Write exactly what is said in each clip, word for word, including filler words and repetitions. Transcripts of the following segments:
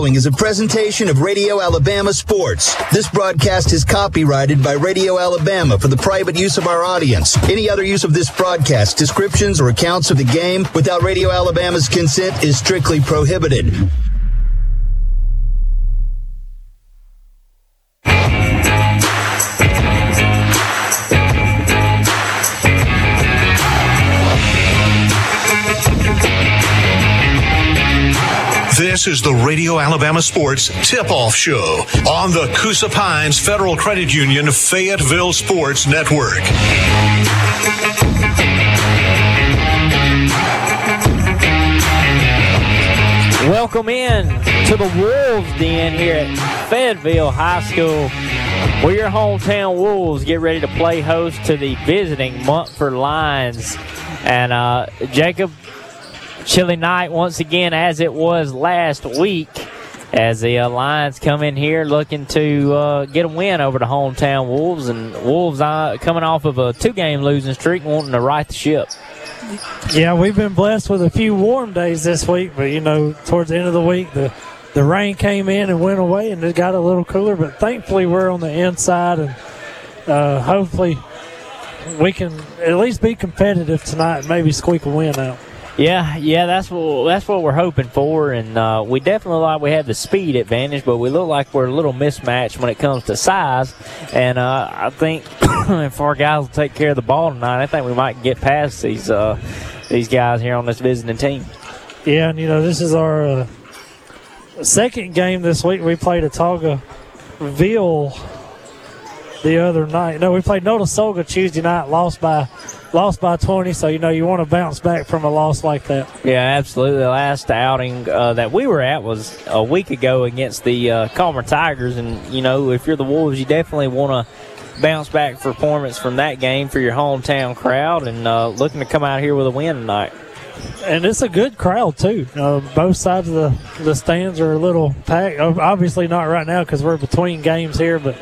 following is a presentation of Radio Alabama Sports. This broadcast is copyrighted by Radio Alabama for the private use of our audience. Any other use of this broadcast, descriptions, or accounts of the game without Radio Alabama's consent is strictly prohibited. This is the Radio Alabama Sports Tip-Off Show on the Coosa Pines Federal Credit Union Fayetteville Sports Network. Welcome in to the Wolves Den here at Fayetteville High School, where your hometown Wolves get ready to play host to the visiting Montford Lions. And uh, Jacob, chilly night once again, as it was last week, as the uh, Lions come in here looking to uh, get a win over the hometown Wolves, and Wolves uh, coming off of a two-game losing streak, wanting to right the ship. Yeah, we've been blessed with a few warm days this week, but, you know, towards the end of the week, the, the rain came in and went away, and it got a little cooler, but thankfully we're on the inside, and uh, hopefully we can at least be competitive tonight and maybe squeak a win out. Yeah, yeah, that's what that's what we're hoping for, and uh, we definitely like we have the speed advantage, but we look like we're a little mismatched when it comes to size. And uh, I think if our guys will take care of the ball tonight, I think we might get past these uh, these guys here on this visiting team. Yeah, and you know this is our uh, second game this week. We played Autauga-Ville the other night. No, we played Notasulga Tuesday night, lost by. Lost by twenty, so, you know, you want to bounce back from a loss like that. Yeah, absolutely. The last outing uh, that we were at was a week ago against the uh, Calmer Tigers, and, you know, if you're the Wolves, you definitely want to bounce back performance from that game for your hometown crowd, and uh, looking to come out here with a win tonight. And it's a good crowd, too. Uh, both sides of the, the stands are a little packed. Obviously not right now because we're between games here, but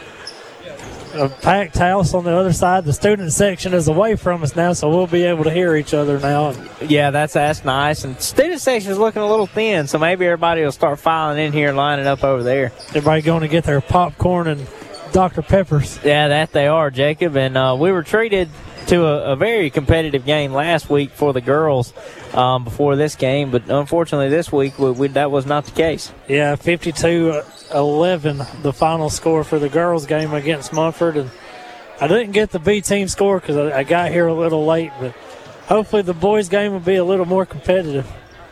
a packed house on the other side. The student section is away from us now, so we'll be able to hear each other now. Yeah, that's that's nice. And student section is looking a little thin, so maybe everybody will start filing in here and lining up over there. Everybody going to get their popcorn and Doctor Peppers. Yeah, that they are, Jacob. And uh, we were treated to a, a very competitive game last week for the girls um, before this game, but unfortunately this week we, we, that was not the case. Yeah, fifty-two eleven the final score for the girls game against Montford, and I didn't get the B team score because I, I got here a little late, but hopefully the boys game will be a little more competitive.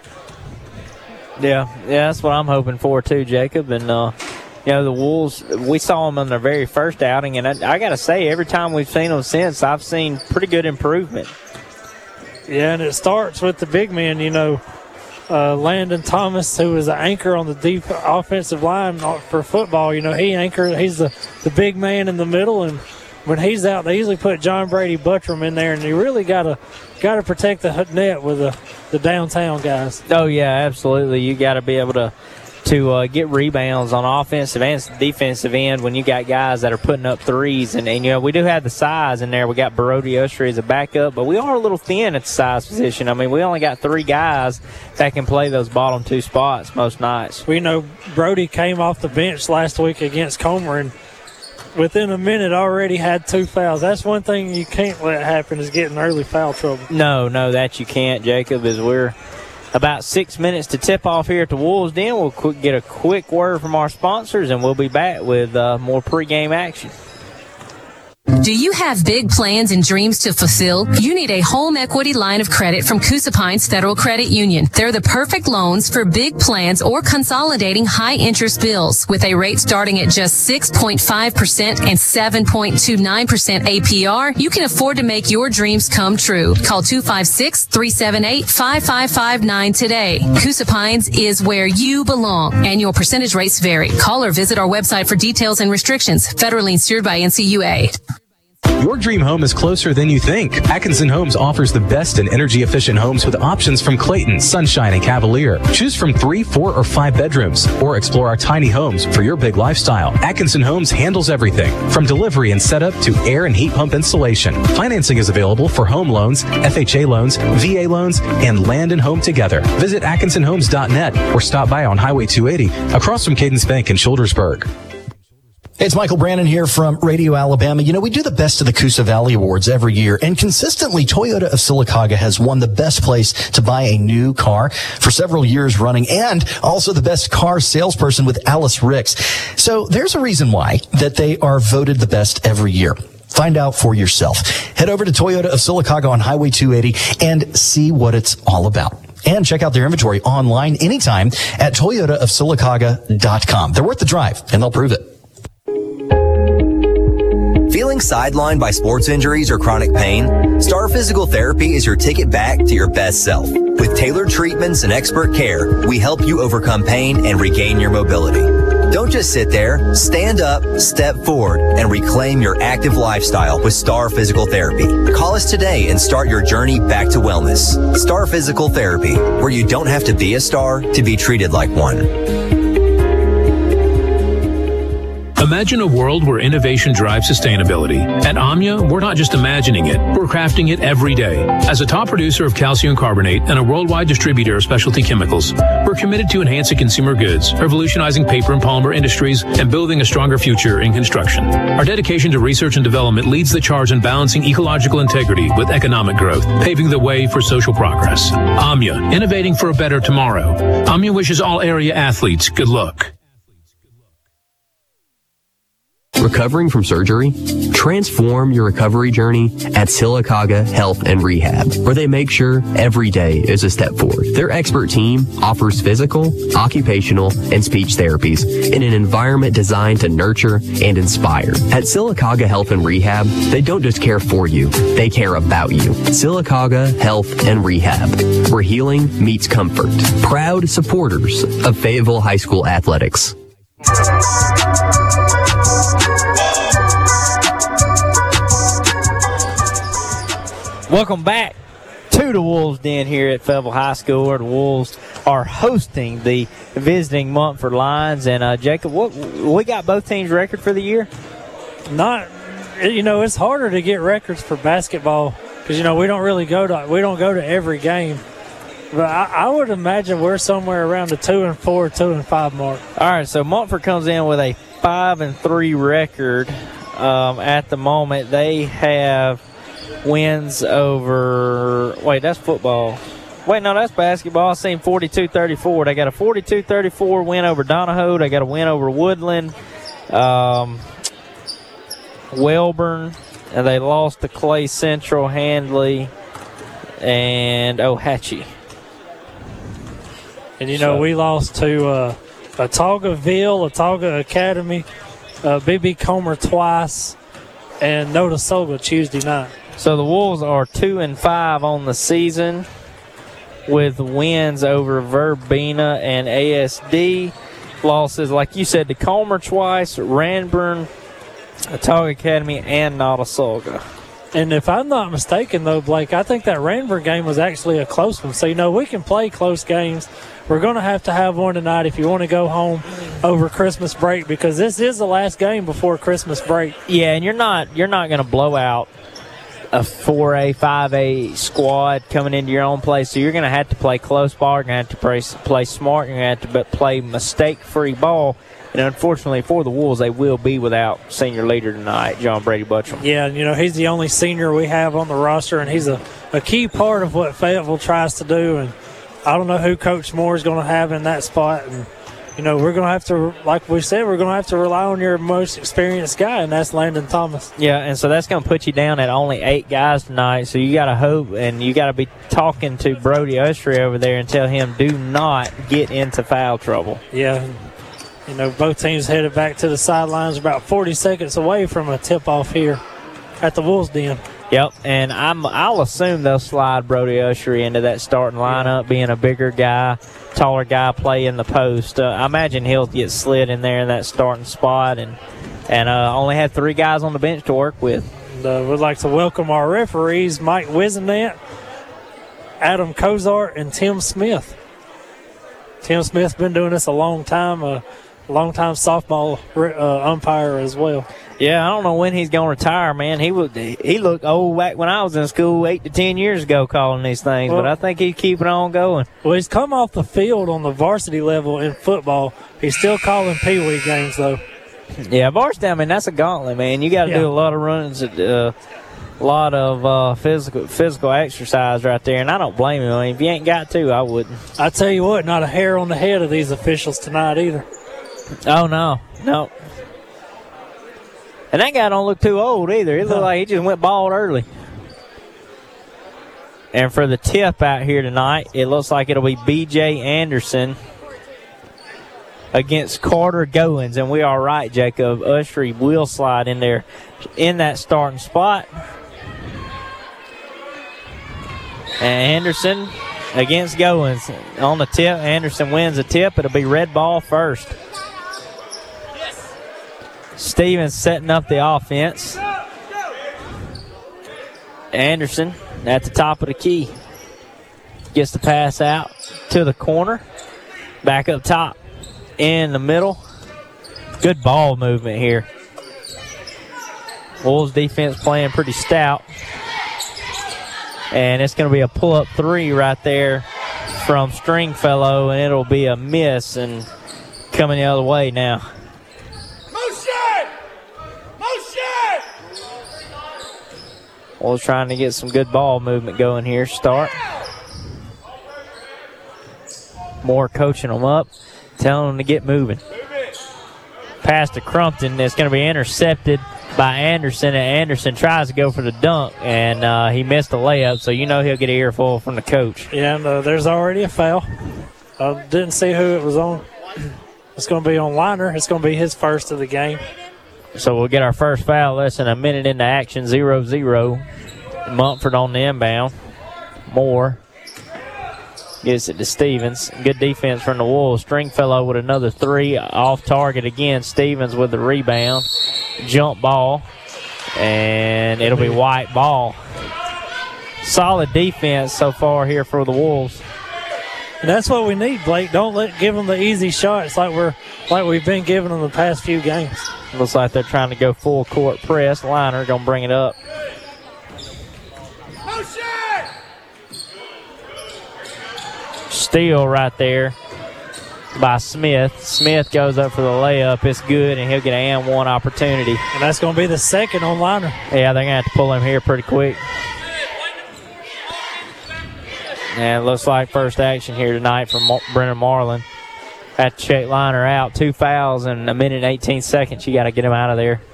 Yeah, yeah, that's what I'm hoping for too, Jacob. And uh, you know, the Wolves, we saw them on their very first outing, and I, I got to say, every time we've seen them since, I've seen pretty good improvement. Yeah, and it starts with the big men, you know. Uh, Landon Thomas, who is an anchor on the deep offensive line for football, you know, he anchor. He's the, the big man in the middle, and when he's out, they usually put John Brady Buttram in there, and you really gotta gotta protect the net with the, the downtown guys. Oh yeah, absolutely. You got to be able to to uh, get rebounds on offensive and defensive end when you got guys that are putting up threes. And, and you know, we do have the size in there. We got Barodi Ostry as a backup, but we are a little thin at the size position. I mean, we only got three guys that can play those bottom two spots most nights. We know Brody came off the bench last week against Comer, and within a minute already had two fouls. That's one thing you can't let happen, is getting early foul trouble. No, no, that you can't, Jacob, as we're about six minutes to tip off here at the Wolves Den. We'll quick get a quick word from our sponsors, and we'll be back with uh, more pregame action. Do you have big plans and dreams to fulfill? You need a home equity line of credit from Coosa Pines Federal Credit Union. They're the perfect loans for big plans or consolidating high interest bills. With a rate starting at just six point five percent and seven point two nine percent A P R, you can afford to make your dreams come true. Call two five six, three seven eight, five five five nine today. Coosa Pines is where you belong. Annual percentage rates vary. Call or visit our website for details and restrictions. Federally insured by N C U A. Your dream home is closer than you think. Atkinson Homes offers the best in energy-efficient homes with options from Clayton, Sunshine, and Cavalier. Choose from three, four, or five bedrooms, or explore our tiny homes for your big lifestyle. Atkinson Homes handles everything, from delivery and setup to air and heat pump installation. Financing is available for home loans, F H A loans, V A loans, and land and home together. Visit atkinson homes dot net or stop by on Highway two eighty across from Cadence Bank in Childersburg. It's Michael Brannon here from Radio Alabama. You know, we do the Best of the Coosa Valley Awards every year, and consistently Toyota of Sylacauga has won the best place to buy a new car for several years running, and also the best car salesperson with Alice Ricks. So there's a reason why that they are voted the best every year. Find out for yourself. Head over to Toyota of Sylacauga on Highway two eighty and see what it's all about. And check out their inventory online anytime at toyota of sylacauga dot com. They're worth the drive, and they'll prove it. Feeling sidelined by sports injuries or chronic pain? Star Physical Therapy is your ticket back to your best self. With tailored treatments and expert care, we help you overcome pain and regain your mobility. Don't just sit there. Stand up, step forward, and reclaim your active lifestyle with Star Physical Therapy. Call us today and start your journey back to wellness. Star Physical Therapy, where you don't have to be a star to be treated like one. Imagine a world where innovation drives sustainability. At Omnia, we're not just imagining it, we're crafting it every day. As a top producer of calcium carbonate and a worldwide distributor of specialty chemicals, we're committed to enhancing consumer goods, revolutionizing paper and polymer industries, and building a stronger future in construction. Our dedication to research and development leads the charge in balancing ecological integrity with economic growth, paving the way for social progress. Omnia, innovating for a better tomorrow. Omnia wishes all area athletes good luck. Recovering from surgery? Transform your recovery journey at Sylacauga Health and Rehab, where they make sure every day is a step forward. Their expert team offers physical, occupational, and speech therapies in an environment designed to nurture and inspire. At Sylacauga Health and Rehab, they don't just care for you, they care about you. Sylacauga Health and Rehab, where healing meets comfort. Proud supporters of Fayetteville High School athletics. Welcome back to the Wolves Den here at Fayetteville High School, where the Wolves are hosting the visiting Montford Lions. And uh, Jacob, what we got both teams' record for the year? Not, you know, it's harder to get records for basketball because you know we don't really go to we don't go to every game. But I, I would imagine we're somewhere around the two and four, two and five mark. All right, so Montford comes in with a five and three record um, at the moment. They have wins over, wait, that's football. Wait, no, that's basketball. I seen forty-two thirty-four. They got a forty-two thirty-four win over Donahoe. They got a win over Woodland, um, Welborn, and they lost to Clay Central, Handley, and Ohatchee. And, you know, so, we lost to uh, Autaugaville, Autauga Academy, uh, B B Comer twice, and Notasulga Tuesday night. So the Wolves are two and five on the season with wins over Verbena and A S D. Losses, like you said, to Comer twice, Ranburn, Autauga Academy, and Notasulga. And if I'm not mistaken, though, Blake, I think that Ranburn game was actually a close one. So, you know, we can play close games. We're going to have to have one tonight if you want to go home over Christmas break, because this is the last game before Christmas break. Yeah, and you're not you're not going to blow out a four A, five A squad coming into your own place, so you're going to have to play close ball. You're going to have to play, play smart. You're going to have to play mistake-free ball. And unfortunately for the Wolves, they will be without senior leader tonight, John Brady Butcham. Yeah, you know, he's the only senior we have on the roster, and he's a, a key part of what Fayetteville tries to do. And I don't know who Coach Moore is going to have in that spot. And, you know, we're going to have to, like we said, we're going to have to rely on your most experienced guy, and that's Landon Thomas. Yeah, and so that's going to put you down at only eight guys tonight. So you got to hope, and you got to be talking to Brody Ushery over there and tell him do not get into foul trouble. Yeah. You know, both teams headed back to the sidelines, about forty seconds away from a tip-off here at the Wolves Den. Yep, and I'm, I'll assume they'll slide Brody Ushery into that starting lineup, being a bigger guy, taller guy playing the post. Uh, I imagine he'll get slid in there in that starting spot and and uh, only had three guys on the bench to work with. And uh, we'd like to welcome our referees, Mike Wisenant, Adam Kozart, and Tim Smith. Tim Smith's been doing this a long time, a long-time softball uh, umpire as well. Yeah, I don't know when he's going to retire, man. He would, he looked old back when I was in school eight to ten years ago calling these things, well, but I think he's keeping on going. Well, he's come off the field on the varsity level in football. He's still calling Pee-wee games, though. Yeah, varsity, I mean, that's a gauntlet, man. You got to yeah. do a lot of runs, a uh, lot of uh, physical physical exercise right there, and I don't blame him. I mean, if you ain't got to, I wouldn't. I tell you what, not a hair on the head of these officials tonight either. Oh, no, no. And that guy don't look too old either. He looked like he just went bald early. And for the tip out here tonight, it looks like it'll be B J Anderson against Carter Goins. And we are right, Jacob. Ushery will slide in there in that starting spot. And Anderson against Goins. On the tip, Anderson wins the tip. It'll be red ball first. Stevens setting up the offense. Anderson at the top of the key. Gets the pass out to the corner. Back up top. In the middle. Good ball movement here. Wolves defense playing pretty stout. And it's going to be a pull-up three right there from Stringfellow, and it'll be a miss and coming the other way now. Wolves trying to get some good ball movement going here. Start. Moore coaching them up, telling them to get moving. Pass to Crumpton. It's going to be intercepted by Anderson, and Anderson tries to go for the dunk, and uh, he missed the layup, so you know he'll get an earful from the coach. Yeah, and uh, there's already a foul. I didn't see who it was on. It's going to be on Liner. It's going to be his first of the game. So we'll get our first foul less than a minute into action, zero zero. Mumford on the inbound. Moore gets it to Stevens. Good defense from the Wolves. Stringfellow with another three. Off target again. Stevens with the rebound. Jump ball. And it'll be white ball. Solid defense so far here for the Wolves. And that's what we need, Blake. Don't let give them the easy shots like we're like we've been giving them the past few games. Looks like they're trying to go full court press. Liner gonna bring it up. Steal right there by Smith. Smith goes up for the layup. It's good, and he'll get an and one opportunity. And that's going to be the second on Liner. Yeah, they're going to have to pull him here pretty quick. And it looks like first action here tonight from Brennan Marlin. Had to check Liner out. Two fouls in a minute and eighteen seconds. You got to get him out of there.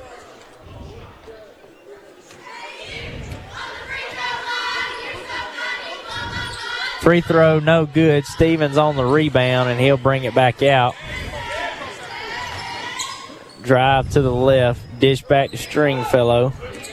Free throw, no good. Stevens on the rebound, and he'll bring it back out. Drive to the left. Dish back to Stringfellow.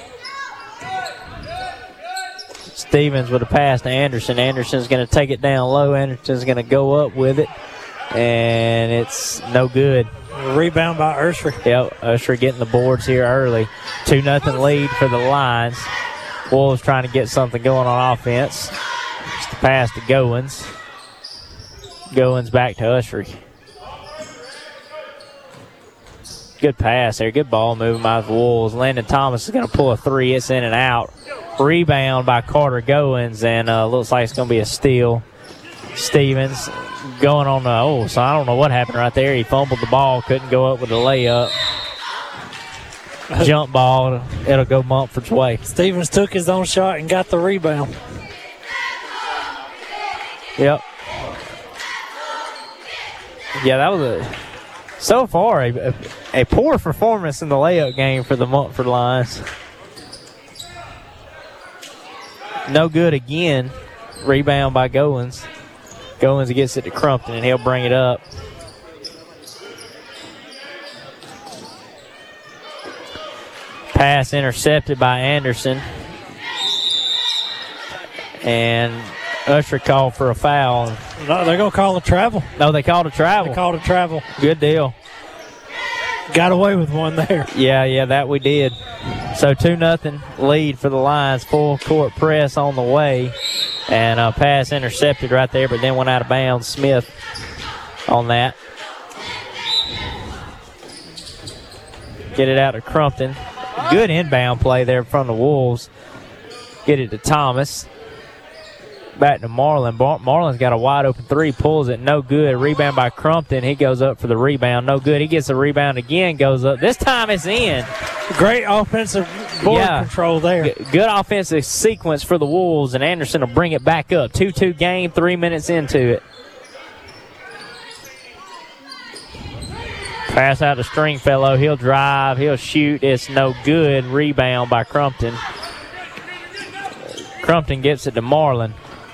Stevens with a pass to Anderson. Anderson's going to take it down low. Anderson's going to go up with it, and it's no good. Rebound by Usher. Yep, Usher getting the boards here early. two nothing lead for the Lions. Wolves trying to get something going on offense. It's the pass to Goins. Goins back to Ushery. Good pass there. Good ball movement by the Wolves. Landon Thomas is going to pull a three. It's in and out. Rebound by Carter Goins, and uh, looks like it's going to be a steal. Stevens going on the, oh, so I don't know what happened right there. He fumbled the ball, couldn't go up with the layup. Jump ball, it'll go Mumford's way. Stevens took his own shot and got the rebound. Yep. Yeah, that was a, so far, a, a, a poor performance in the layup game for the Mumford Lions. No good again. Rebound by Goins. Goins gets it to Crumpton, and he'll bring it up. Pass intercepted by Anderson. And Usher called for a foul. No, they're going to call a travel. No, they called a travel. They called a travel. Good deal. Got away with one there. Yeah, yeah, that we did. So two nothing lead for the Lions. Full court press on the way. And a pass intercepted right there, but then went out of bounds. Smith on that. Get it out to Crumpton. Good inbound play there from the Wolves. Get it to Thomas. Back to Marlin. Mar- Marlin's got a wide open three, pulls it, no good. Rebound by Crumpton. He goes up for the rebound, no good. He gets the rebound again, goes up. This time it's in. Great offensive board yeah. control there. G- good offensive sequence for the Wolves, and Anderson will bring it back up. two two game, three minutes into it. Pass out to Stringfellow. He'll drive. He'll shoot. It's no good. Rebound by Crumpton. Crumpton gets it to Marlin.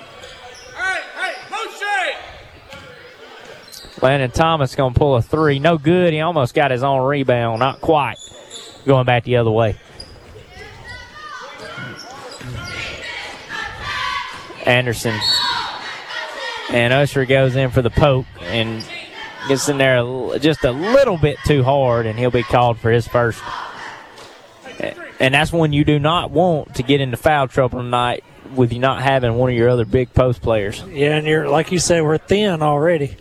Landon Thomas going to pull a three. No good. He almost got his own rebound. Not quite. Going back the other way. Anderson. And Usher goes in for the poke and gets in there just a little bit too hard, and he'll be called for his first. And that's when you do not want to get into foul trouble tonight with you not having one of your other big post players. Yeah, and you're like you said, we're thin already.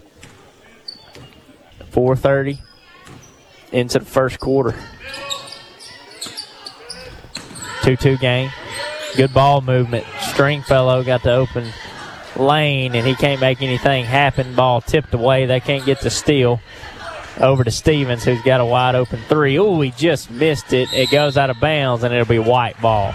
four thirty into the first quarter. two two game. Good ball movement. Stringfellow got the open lane, and he can't make anything happen. Ball tipped away. They can't get the steal. Over to Stevens, who's got a wide open three. Oh, he just missed it. It goes out of bounds, and it'll be white ball.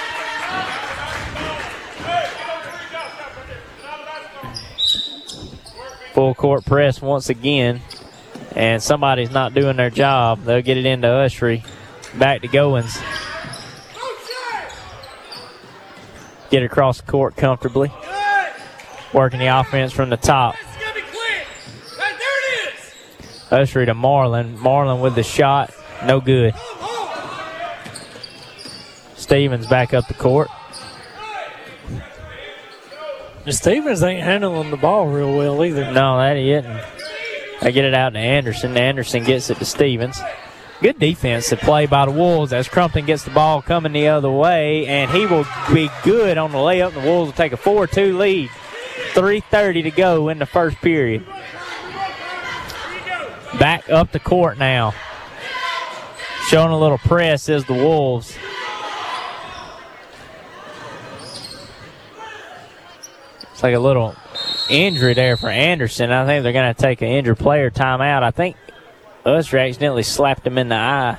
Full court press once again. And somebody's not doing their job. They'll get it into Ushery. Back to Goins. Get across the court comfortably. Working the offense from the top. Ushery to Marlin. Marlin with the shot. No good. Stevens back up the court. And Stevens ain't handling the ball real well either. No, that he isn't. They get it out to Anderson. Anderson gets it to Stevens. Good defensive play by the Wolves as Crumpton gets the ball coming the other way, and he will be good on the layup. The Wolves will take a four two lead. three thirty to go in the first period. Back up the court now. Showing a little press is the Wolves. It's like a little injury there for Anderson. I think they're going to take an injured player timeout. I think Usher accidentally slapped him in the eye.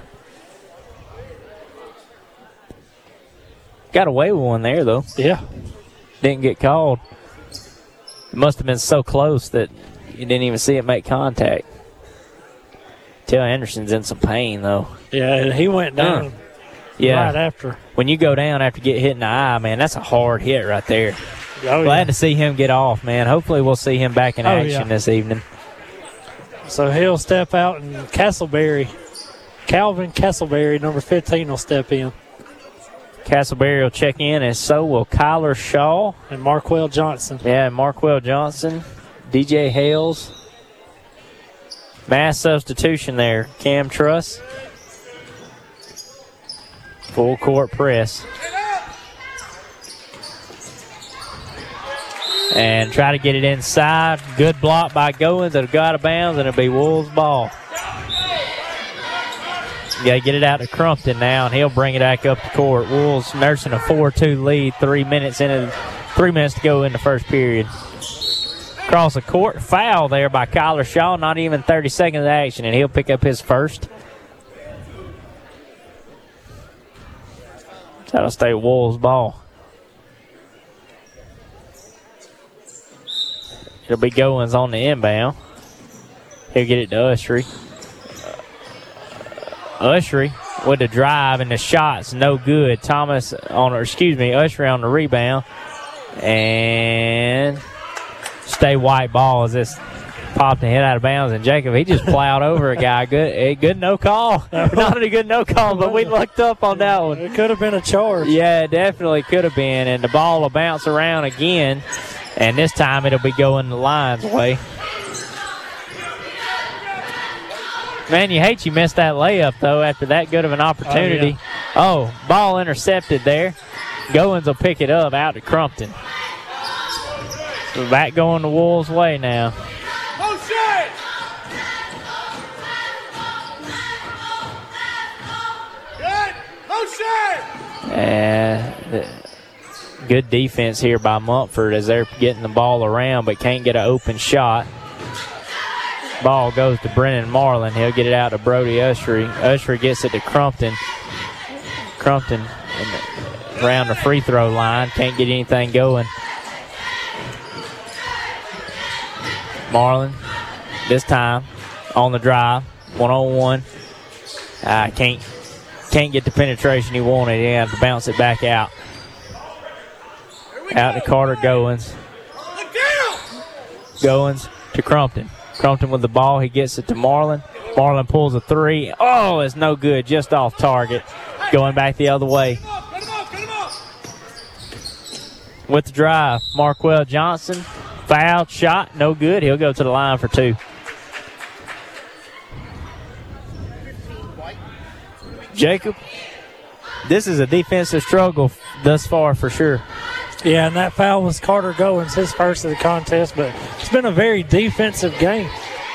Got away with one there, though. Yeah. Didn't get called. It must have been so close that you didn't even see it make contact. Tell Anderson's in some pain, though. Yeah, he went down uh, yeah. right after. When you go down after get hit in the eye, man, that's a hard hit right there. Oh, Glad yeah. to see him get off, man. Hopefully we'll see him back in oh, action yeah. this evening. So he'll step out, and Castleberry, Calvin Castleberry, number fifteen, will step in. Castleberry will check in, and so will Kyler Shaw. And Marquell Johnson. Yeah, and Marquell Johnson. D J Hales. Mass substitution there. Cam Truss. Full court press. And try to get it inside. Good block by Goins. It'll go out of bounds, and it'll be Wolves' ball. You got to get it out to Crumpton now, and he'll bring it back up the court. Wolves nursing a four two lead. Three minutes into, three minutes to go in the first period. Across the court, foul there by Kyler Shaw. Not even thirty seconds of action, and he'll pick up his first. That'll stay Wolves' ball. It'll be Goins on the inbound. He'll get it to Ushery. Ushery with the drive, and the shot's no good. Thomas on, or excuse me, Ushery on the rebound. And stay white ball as this popped and hit out of bounds. And Jacob, he just plowed over a guy. Good, a good no call. Not a good no call, but we looked up on that one. It could have been a charge. Yeah, it definitely could have been. And the ball will bounce around again. And this time it'll be going the Lions' way. Man, you hate you missed that layup, though, after that good of an opportunity. Oh, yeah. Oh, ball intercepted there. Goins will pick it up out to Crumpton. So back going the Wolves' way now. And good defense here by Mumford as they're getting the ball around but can't get an open shot. Ball goes to Brennan Marlin. He'll get it out to Brody Ushery. Ushery gets it to Crumpton. Crumpton around the free throw line. Can't get anything going. Marlin this time on the drive. One on one. Uh, can't can't get the penetration he wanted. He had to bounce it back out. Out to Carter Goins. Goins to Crumpton. Crumpton with the ball. He gets it to Marlin. Marlin pulls a three. Oh, it's no good. Just off target. Going back the other way. With the drive, Marquell Johnson. Foul shot. No good. He'll go to the line for two. Jacob, this is a defensive struggle thus far for sure. Yeah, and that foul was Carter Goins, his first of the contest, but it's been a very defensive game.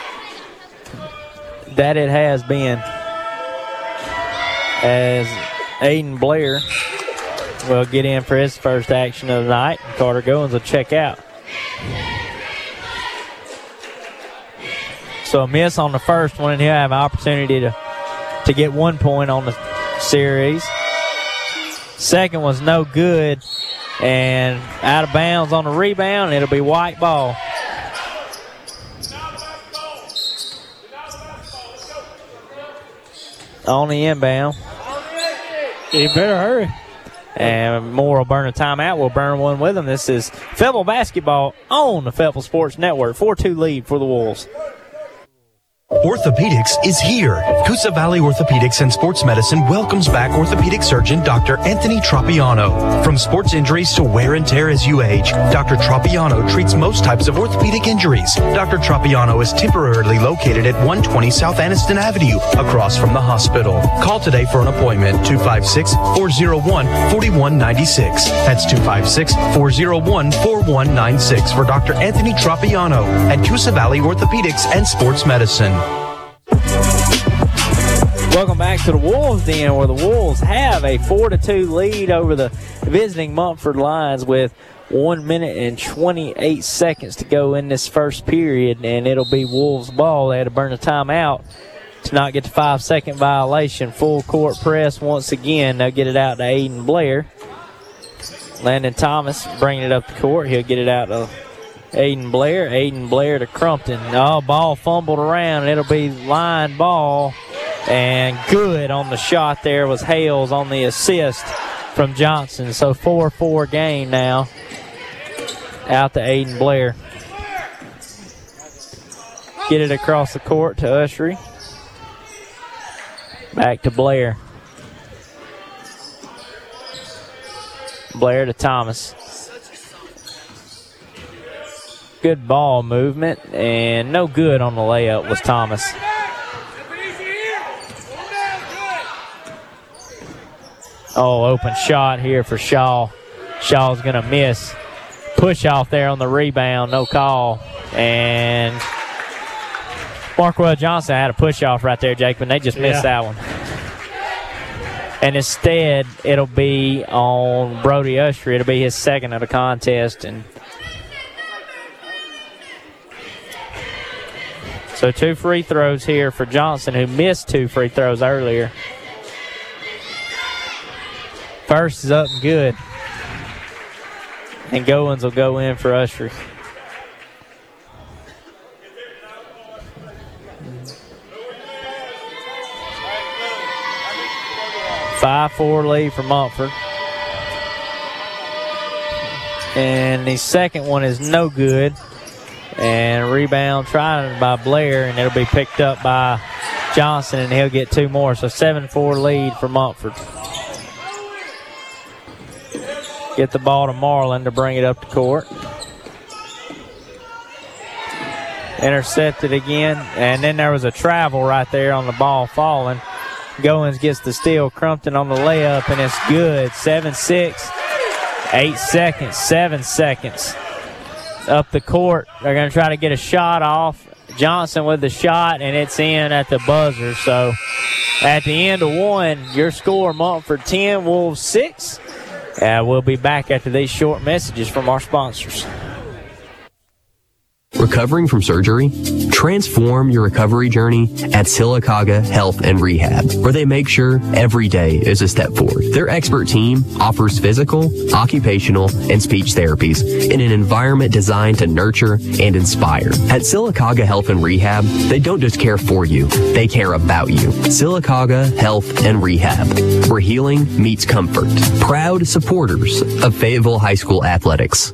That it has been. As Aiden Blair will get in for his first action of the night. Carter Goins will check out. So a miss on the first one, and he'll have an opportunity to, to get one point on the series. Second was no good. And out of bounds on the rebound, it'll be white ball. On the inbound. You better hurry. And Moore will burn a timeout. We'll burn one with them. This is Fayetteville basketball on the Fayetteville Sports Network. four two lead for the Wolves. Orthopedics is here. Coosa Valley Orthopedics and Sports Medicine welcomes back orthopedic surgeon Doctor Anthony Tropiano. From sports injuries to wear and tear as you age, Doctor Tropiano treats most types of orthopedic injuries. Doctor Tropiano is temporarily located at one twenty South Anniston Avenue, across from the hospital. Call today for an appointment, two five six, four oh one, four one nine six. That's two five six, four oh one, four one nine six for Doctor Anthony Tropiano at Coosa Valley Orthopedics and Sports Medicine. Welcome back to the Wolves Den, where the Wolves have a four to two lead over the visiting Mumford Lions with one minute and twenty-eight seconds to go in this first period, and it'll be Wolves ball. They had to burn a timeout to not get the five-second violation. Full court press once again. They'll get it out to Aiden Blair. Landon Thomas bringing it up the court. He'll get it out to Aiden Blair. Aiden Blair to Crumpton. Oh, ball fumbled around. It'll be line ball. And good on the shot there was Hales on the assist from Johnson. So four four game now. Out to Aiden Blair. Get it across the court to Ushery. Back to Blair. Blair to Thomas. Good ball movement, and no good on the layup was Thomas. Oh, open shot here for Shaw. Shaw's going to miss. Push off there on the rebound, no call. And Marquell Johnson had a push off right there, Jake, but they just missed yeah. that one. And instead, it'll be on Brody Ushery. It'll be his second of the contest. And so two free throws here for Johnson, who missed two free throws earlier. First is up and good. And Goins will go in for Ushery. five four lead for Mumford. And the second one is no good. And rebound trying by Blair, and it'll be picked up by Johnson, and he'll get two more. So seven four lead for Mumford. Get the ball to Marlin to bring it up the court. Intercepted again, and then there was a travel right there on the ball falling. Goins gets the steal. Crumpton on the layup, and it's good. seven six. Eight seconds. Seven seconds. Up the court. They're going to try to get a shot off. Johnson with the shot, and it's in at the buzzer. So at the end of one, your score, Montford ten, Wolves six. Uh, we'll be back after these short messages from our sponsors. Recovering from surgery? Transform your recovery journey at Sylacauga Health and Rehab, where they make sure every day is a step forward. Their expert team offers physical, occupational, and speech therapies in an environment designed to nurture and inspire. At Sylacauga Health and Rehab, they don't just care for you, they care about you. Sylacauga Health and Rehab, where healing meets comfort. Proud supporters of Fayetteville High School athletics.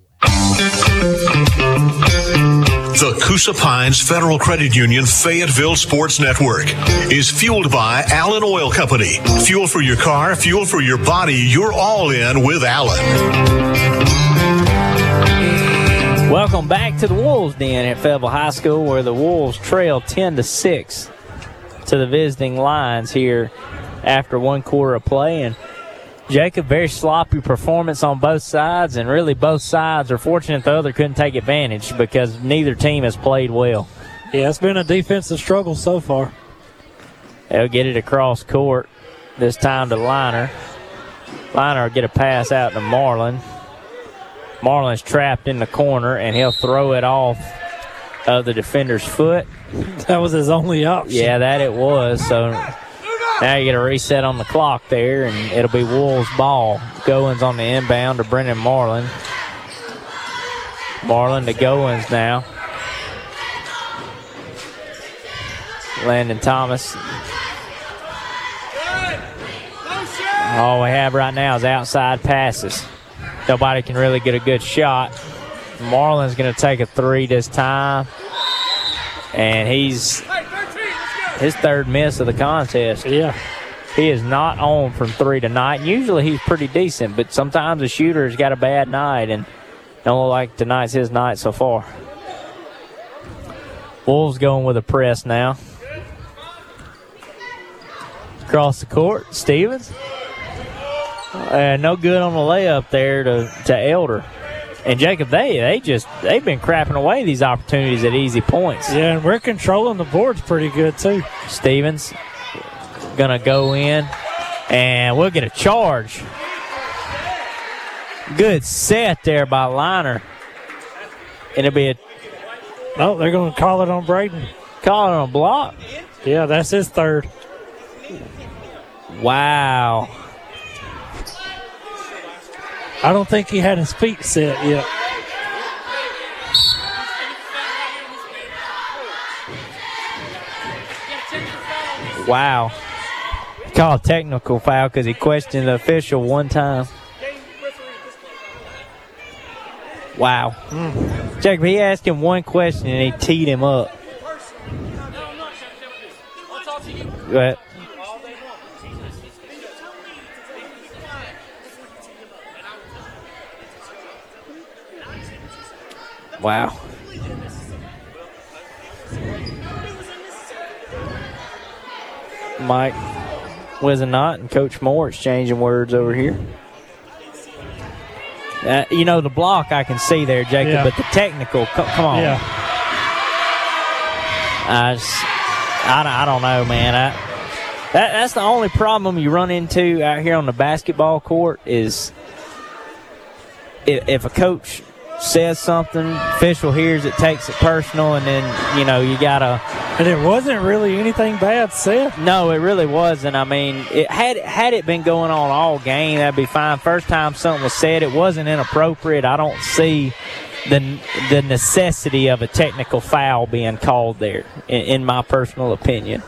The Coosa Pines Federal Credit Union Fayetteville Sports Network is fueled by Allen Oil Company. Fuel for your car, fuel for your body. You're all in with Allen. Welcome back to the Wolves Den at Fayetteville High School, where the Wolves trail ten to six to the visiting Lions here after one quarter of play. And Jacob, very sloppy performance on both sides, and really both sides are fortunate the other couldn't take advantage because neither team has played well. Yeah, it's been a defensive struggle so far. They'll get it across court, this time to Liner. Liner will get a pass out to Marlin. Marlin's trapped in the corner, and he'll throw it off of the defender's foot. That was his only option. Yeah, that it was, so now you get a reset on the clock there, and it'll be Wolves' ball. Goins on the inbound to Brennan Marlin. Marlin to Goins now. Landon Thomas. All we have right now is outside passes. Nobody can really get a good shot. Marlin's going to take a three this time, and he's his third miss of the contest. Yeah. He is not on from three tonight. Usually he's pretty decent, but sometimes a shooter's got a bad night, and don't look like tonight's his night so far. Wolves going with a press now. Across the court, Stevens. Uh, no good on the layup there to, to Elder. And Jacob, they they just they've been crapping away these opportunities at easy points. Yeah, and we're controlling the boards pretty good too. Stevens gonna go in, and we'll get a charge. Good set there by Liner. And it'll be a no. They're gonna call it on Braden. Call it on a block. Yeah, that's his third. Wow. I don't think he had his feet set yet. Wow. Call a technical foul because he questioned the official one time. Wow. Mm. Jacob, he asked him one question and he teed him up. Go ahead. Wow. Mike Wisenot and Coach Moore exchanging words over here. Uh, you know, the block I can see there, Jacob, yeah. but the technical, come, come on. Yeah. I, just, I, I don't know, man. I, that, that's the only problem you run into out here on the basketball court is if, if a coach says something, official hears it, takes it personal, and then, you know, you got to. And it wasn't really anything bad said. No, it really wasn't. I mean, it had, had it been going on all game, that'd be fine. First time something was said, it wasn't inappropriate. I don't see the the necessity of a technical foul being called there, in, in my personal opinion.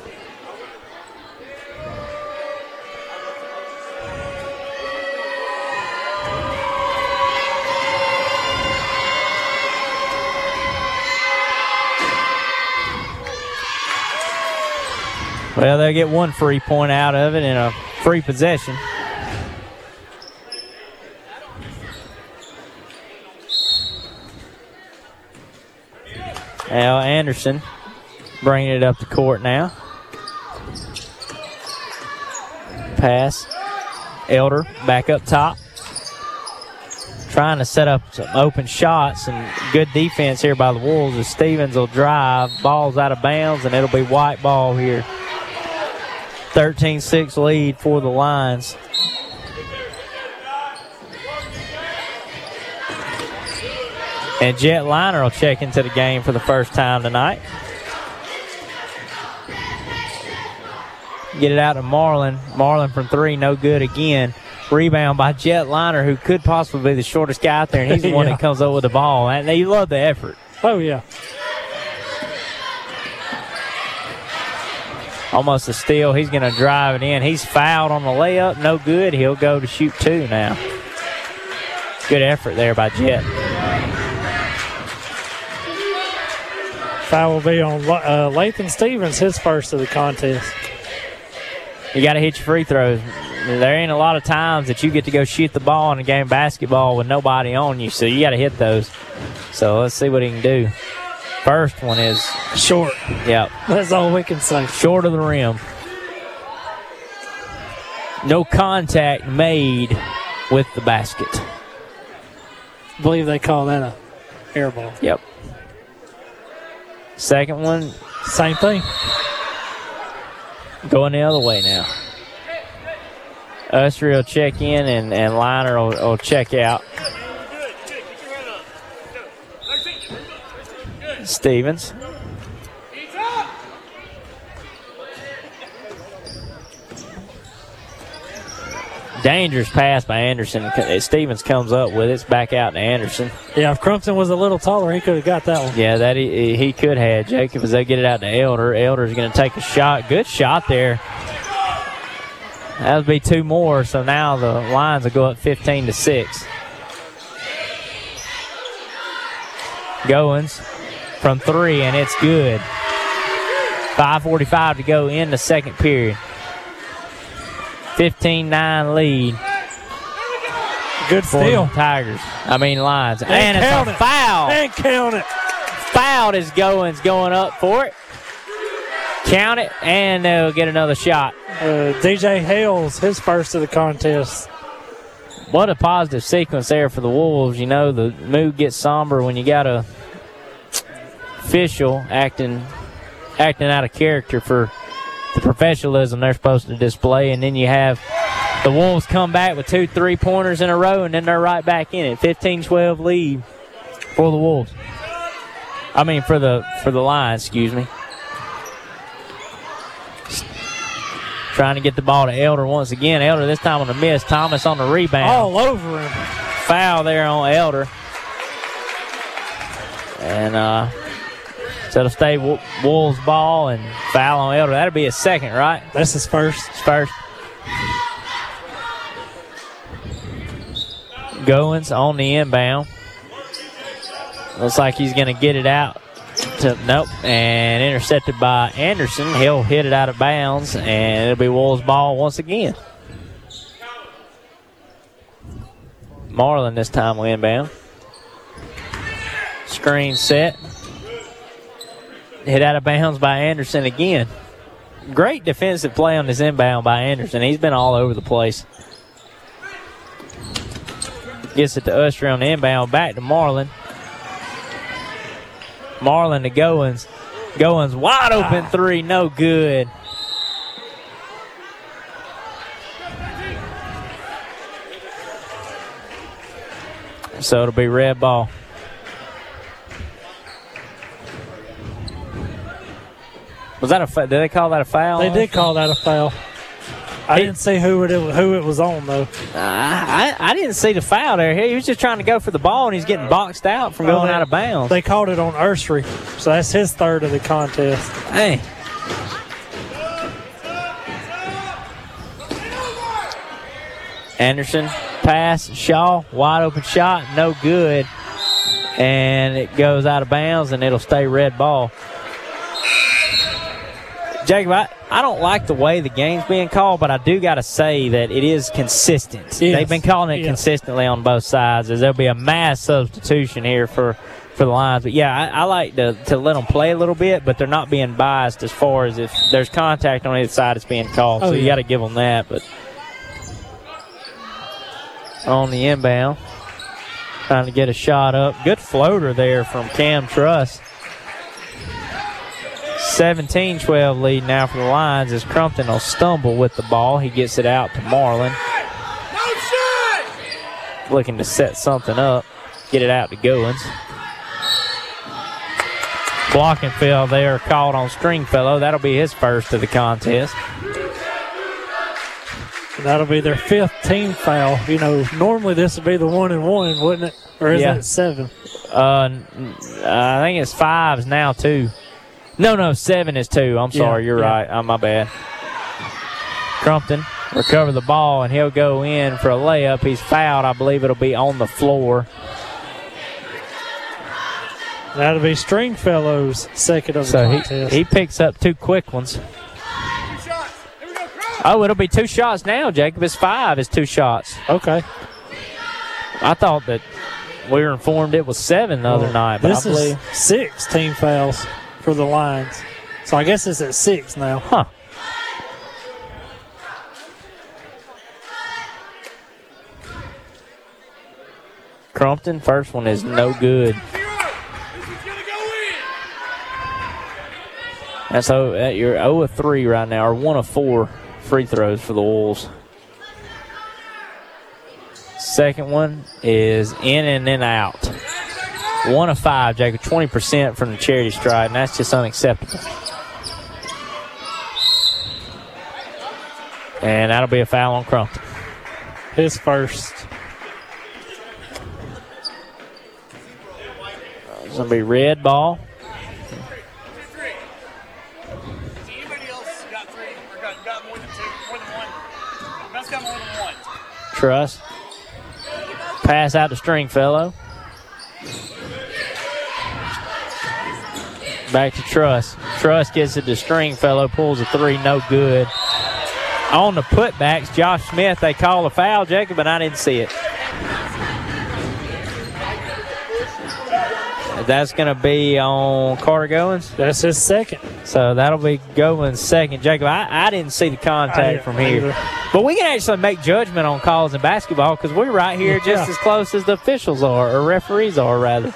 Well, they'll get one free point out of it in a free possession. Al Anderson bringing it up the court now. pass. Elder back up top. Trying to set up some open shots and good defense here by the Wolves as Stevens will drive. Ball's out of bounds, and it'll be white ball here. thirteen six lead for the Lions. And Jet Liner will check into the game for the first time tonight. Get it out to Marlin. Marlin from three, no good again. Rebound by Jet Liner, who could possibly be the shortest guy out there, and he's the yeah. one that comes up with the ball. And you love the effort. Oh, yeah. Almost a steal. He's going to drive it in. He's fouled on the layup. No good. He'll go to shoot two now. Good effort there by Jet. Foul will be on uh, Lathan Stevens, his first of the contest. You got to hit your free throws. There ain't a lot of times that you get to go shoot the ball in a game of basketball with nobody on you, so you got to hit those. So let's see what he can do. First one is short. Yep. That's all we can say. Short of the rim. No contact made with the basket. I believe they call that a air ball. Yep. Second one. Same thing. Going the other way now. Usher will check in, and, and Liner will, will check out. Stevens. Dangerous pass by Anderson. Stevens comes up with it. It's back out to Anderson. Yeah, if Crumpton was a little taller, he could have got that one. Yeah, that he, he could have. Jacob, as they get it out to Elder. Elder's going to take a shot. Good shot there. That'll be two more, so now the Lions will go up fifteen to six. Goins from three, and it's good. five forty-five to go in the second period. fifteen nine lead. Good steal. Tigers. I mean Lions. And, and it's a it. foul. And count it. Fouled is Goins going up for it. Count it, and they'll get another shot. Uh, D J Hales, his first of the contest. What a positive sequence there for the Wolves. You know, the mood gets somber when you got a official acting acting out of character for the professionalism they're supposed to display, and then you have the Wolves come back with two three-pointers in a row, and then they're right back in it. fifteen twelve lead for the Wolves. I mean, for the for the Lions, excuse me. Trying to get the ball to Elder once again. Elder this time on the miss. Thomas on the rebound. All over him. Foul there on Elder. And uh, so it'll stay Wolves ball and foul on Elder. That'll be his second, right? That's his first. His first. Goins on the inbound. Looks like he's going to get it out. To, nope, and intercepted by Anderson. He'll hit it out of bounds, and it'll be Wolves ball once again. Marlin this time will inbound. Screen set. Hit out of bounds by Anderson again. Great defensive play on this inbound by Anderson. He's been all over the place. Gets it to Usher on the inbound. Back to Marlin. Marlin to Goins. Goins wide open three, no good. So it'll be red ball. Was that a foul? Did they call that a foul? They did call that a foul. I didn't see who it who it was on, though. Uh, I, I didn't see the foul there. He was just trying to go for the ball, and he's getting boxed out from going uh, out of bounds. They called it on Ursary, so that's his third of the contest. Hey. Anderson, pass, Shaw, wide open shot, no good. And it goes out of bounds, and it'll stay red ball. Jacob, I, I don't like the way the game's being called, but I do got to say that it is consistent. Yes. They've been calling it yes. consistently on both sides, as there'll be a mass substitution here for, for the Lions. But, yeah, I, I like to, to let them play a little bit, but they're not being biased as far as if there's contact on either side it's being called. Oh, so yeah. you got to give them that. But on the inbound. Trying to get a shot up. Good floater there from Cam Truss. seventeen twelve lead now for the Lions as Crumpton will stumble with the ball. He gets it out to Marlin. Looking to set something up. Get it out to Goins. Blocking foul there called on Stringfellow. That'll be his first of the contest. That'll be their fifth team foul. You know, normally this would be the one and one, wouldn't it? Or is Yeah. it seven? Uh, I think it's fives now, too. No, no, seven is two. I'm sorry, Yeah, you're yeah. right. Oh, my bad. Crumpton recover the ball, and he'll go in for a layup. He's fouled. I believe it'll be on the floor. That'll be Stringfellow's second of the So he, contest. he picks up two quick ones. Oh, it'll be two shots now, Jacob. It's five. It's two shots. Okay. I thought that we were informed it was seven the other Well, night. But This I believe, is six team fouls for the Lions. So I guess it's at six now. Huh. Crumpton, first one is no good. And so uh, you're oh of three right now, or one of four free throws for the Wolves. Second one is in and then out. One of five, Jacob, twenty percent from the charity stripe, and that's just unacceptable. And that'll be a foul on Crumpton. His first. It's going to be red ball. Truss. Pass out to Stringfellow. Back to Truss. Truss gets it to Stringfellow, pulls a three, no good. On the putbacks, Josh Smith, they call a foul, Jacob, but I didn't see it. That's going to be on Carter Goins. That's his second. So that'll be Goins' second. Jacob, I, I didn't see the contact from here. either. But we can actually make judgment on calls in basketball because we're right here Yeah. just as close as the officials are, or referees are, rather.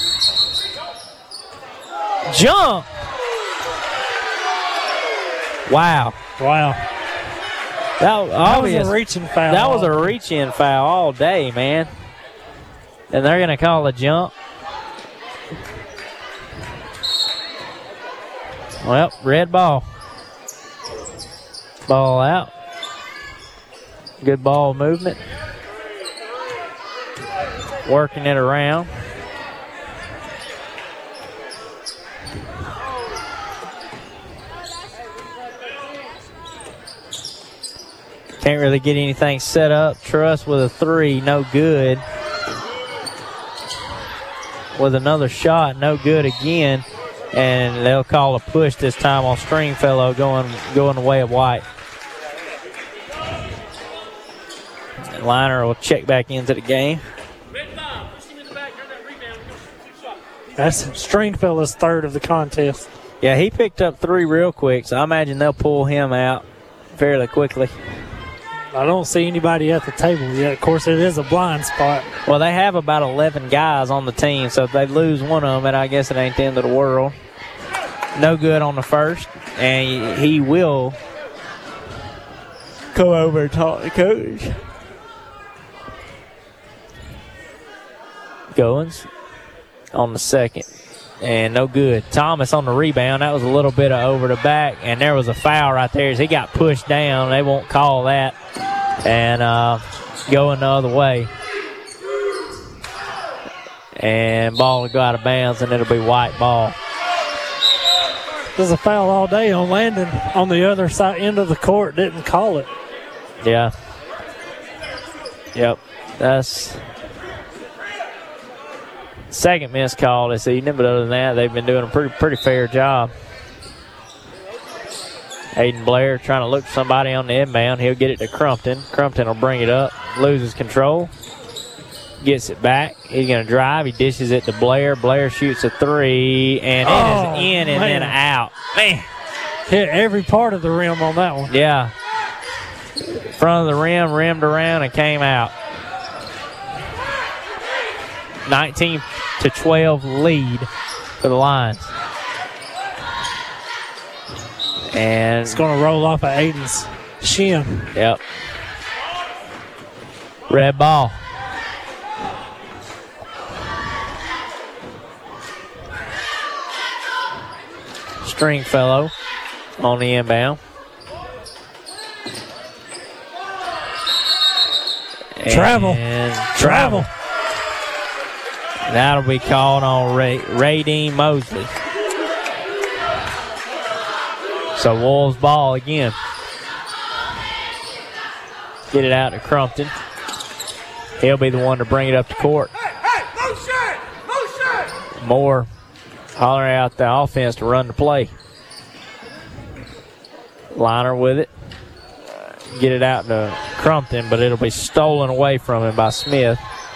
Jump! Wow. Wow. That, was That was obvious. a reaching foul. That was a reach-in foul all day, man. And they're going to call a jump. Well, red ball. Ball out. Good ball movement. Working it around. Can't really get anything set up. Truss with a three, no good. With another shot, no good again. And they'll call a push this time on Stringfellow going, going the way of White. Liner will check back into the game. That's Stringfellow's third of the contest. Yeah, he picked up three real quick, so I imagine they'll pull him out fairly quickly. I don't see anybody at the table yet. Of course, it is a blind spot. Well, they have about eleven guys on the team, so if they lose one of them, and I guess it ain't the end of the world. No good on the first, and he will come over and talk to coach. Goins on the second, and no good. Thomas on the rebound. That was a little bit of over the back, and there was a foul right there as he got pushed down. They won't call that, and uh, going the other way. And ball will go out of bounds, and it'll be White ball. There's a foul all day on Landon on the other side end of the court. Didn't call it. Yeah. Yep. That's second missed call this evening, but other than that, they've been doing a pretty pretty fair job. Aiden Blair trying to look for somebody on the inbound. He'll get it to Crumpton. Crumpton will bring it up, loses control, gets it back. He's going to drive. He dishes it to Blair. Blair shoots a three, and it Oh, is in and man. then out. Man. Hit every part of the rim on that one. Yeah. Front of the rim, rimmed around, and came out. nineteen to twelve lead for the Lions. And it's going to roll off of Aiden's shin. Yep. Red ball. Stringfellow on the inbound. Travel. And Travel. That'll be called on Ray, Radine Mosley. So Wolves ball again. Get it out to Crumpton. He'll be the one to bring it up to court. Hey, hey, motion, motion. Moore hollering out the offense to run the play. Liner with it. Get it out to Crumpton, but it'll be stolen away from him by Smith.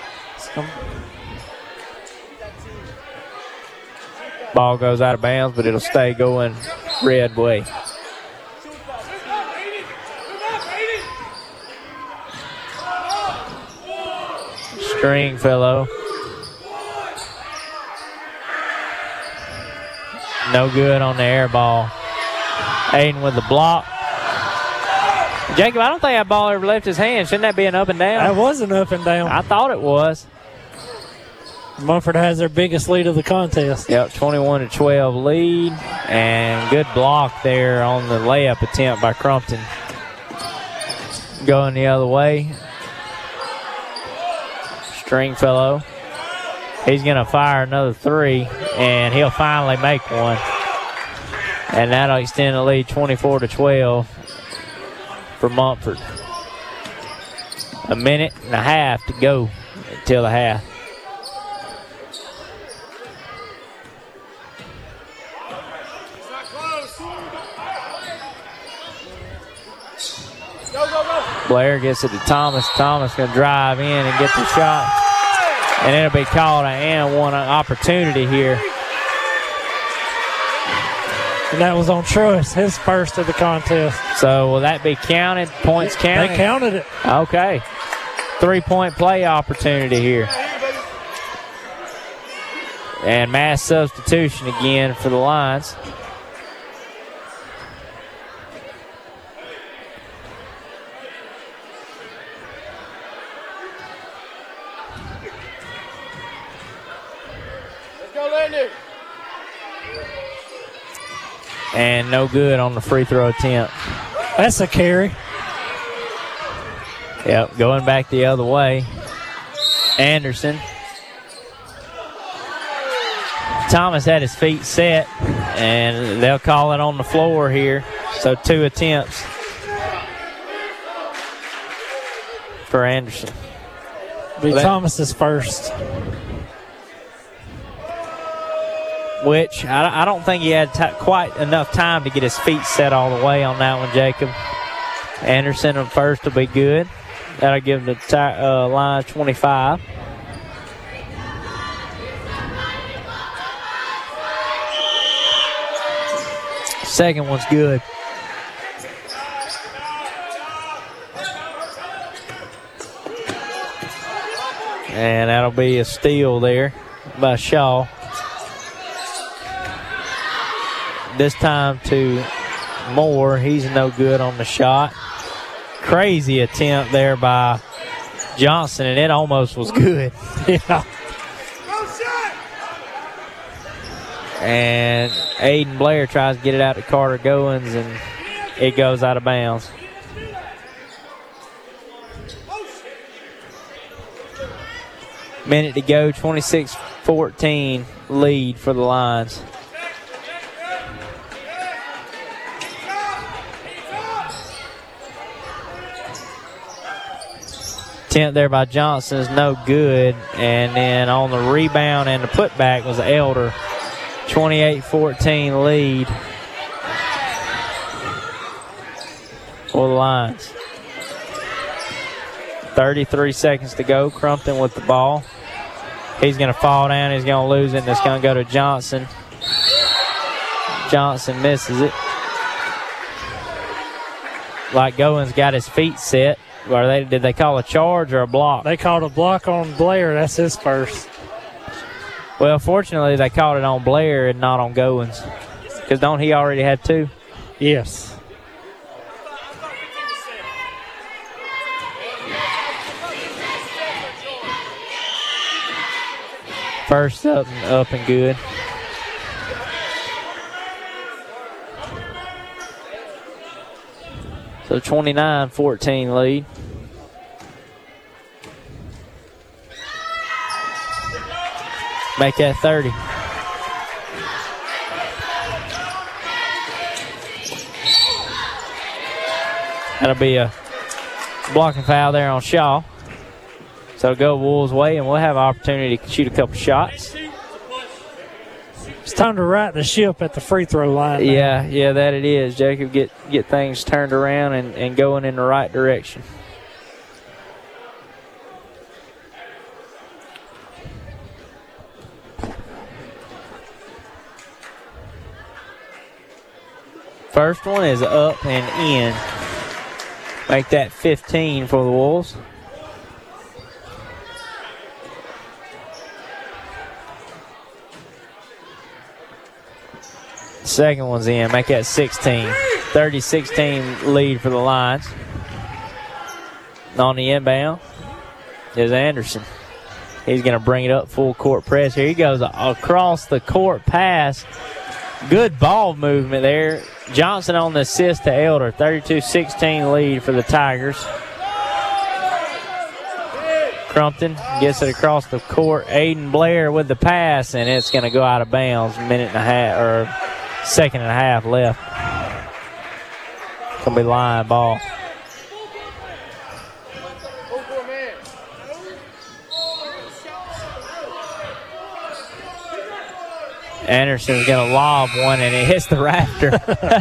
Ball goes out of bounds, but it'll stay going red way. Stringfellow. No good on the air ball. Aiden with the block. Jacob, I don't think that ball ever left his hand. Shouldn't that be an up and down? That was an up and down. I thought it was. Mumford has their biggest lead of the contest. Yep, twenty-one to twelve lead. And good block there on the layup attempt by Crumpton. Going the other way. Stringfellow. He's going to fire another three, and he'll finally make one. And that'll extend the lead twenty-four to twelve for Mumford. A minute and a half to go until the half. Blair gets it to Thomas. Thomas going to drive in and get the shot. And it'll be called an and one opportunity here. And that was on Truist, his first of the contest. So will that be counted? Points counted? They counted it. Okay. Three-point play opportunity here. And mass substitution again for the Lions. And no good on the free throw attempt. That's a carry. Yep, going back the other way. Anderson. Thomas had his feet set, and they'll call it on the floor here. So two attempts for Anderson. Be Well, Thomas's first. Which I, I don't think he had t- quite enough time to get his feet set all the way on that one, Jacob. Anderson on first will be good. That'll give the t- uh, line twenty-five. Second one's good. And that'll be a steal there by Shaw. This time to Moore. He's no good on the shot. Crazy attempt there by Johnson, and it almost was good. Yeah. And Aiden Blair tries to get it out to Carter Goins, and it goes out of bounds. Minute to go, twenty-six fourteen lead for the Lions. Attempt there by Johnson is no good. And then on the rebound and the putback was Elder. twenty-eight fourteen lead for the Lions. thirty-three seconds to go. Crumpton with the ball. He's going to fall down. He's going to lose it, and it's going to go to Johnson. Johnson misses it. Like Goins got his feet set. Or they, did they call a charge or a block? They called a block on Blair. That's his first. Well, fortunately, they caught it on Blair and not on Goins. Because don't he already have two? Yes. First up, up and good. So twenty-nine fourteen lead. Make that thirty. That'll be a blocking foul there on Shaw. So go Wolves' way, and we'll have an opportunity to shoot a couple shots. It's time to right the ship at the free throw line. Now. Yeah, yeah, that it is. Jacob, get get things turned around and, and going in the right direction. First one is up and in. Make that fifteen for the Wolves. Second one's in. Make that sixteen. thirty sixteen lead for the Lions. On the inbound is Anderson. He's going to bring it up full court press. Here he goes across the court pass. Good ball movement there. Johnson on the assist to Elder. thirty-two sixteen lead for the Tigers. Crumpton gets it across the court. Aiden Blair with the pass, and it's going to go out of bounds. Minute and a half, or second and a half left. It's going to be line ball. Anderson's going to lob one, and it hits the rafter.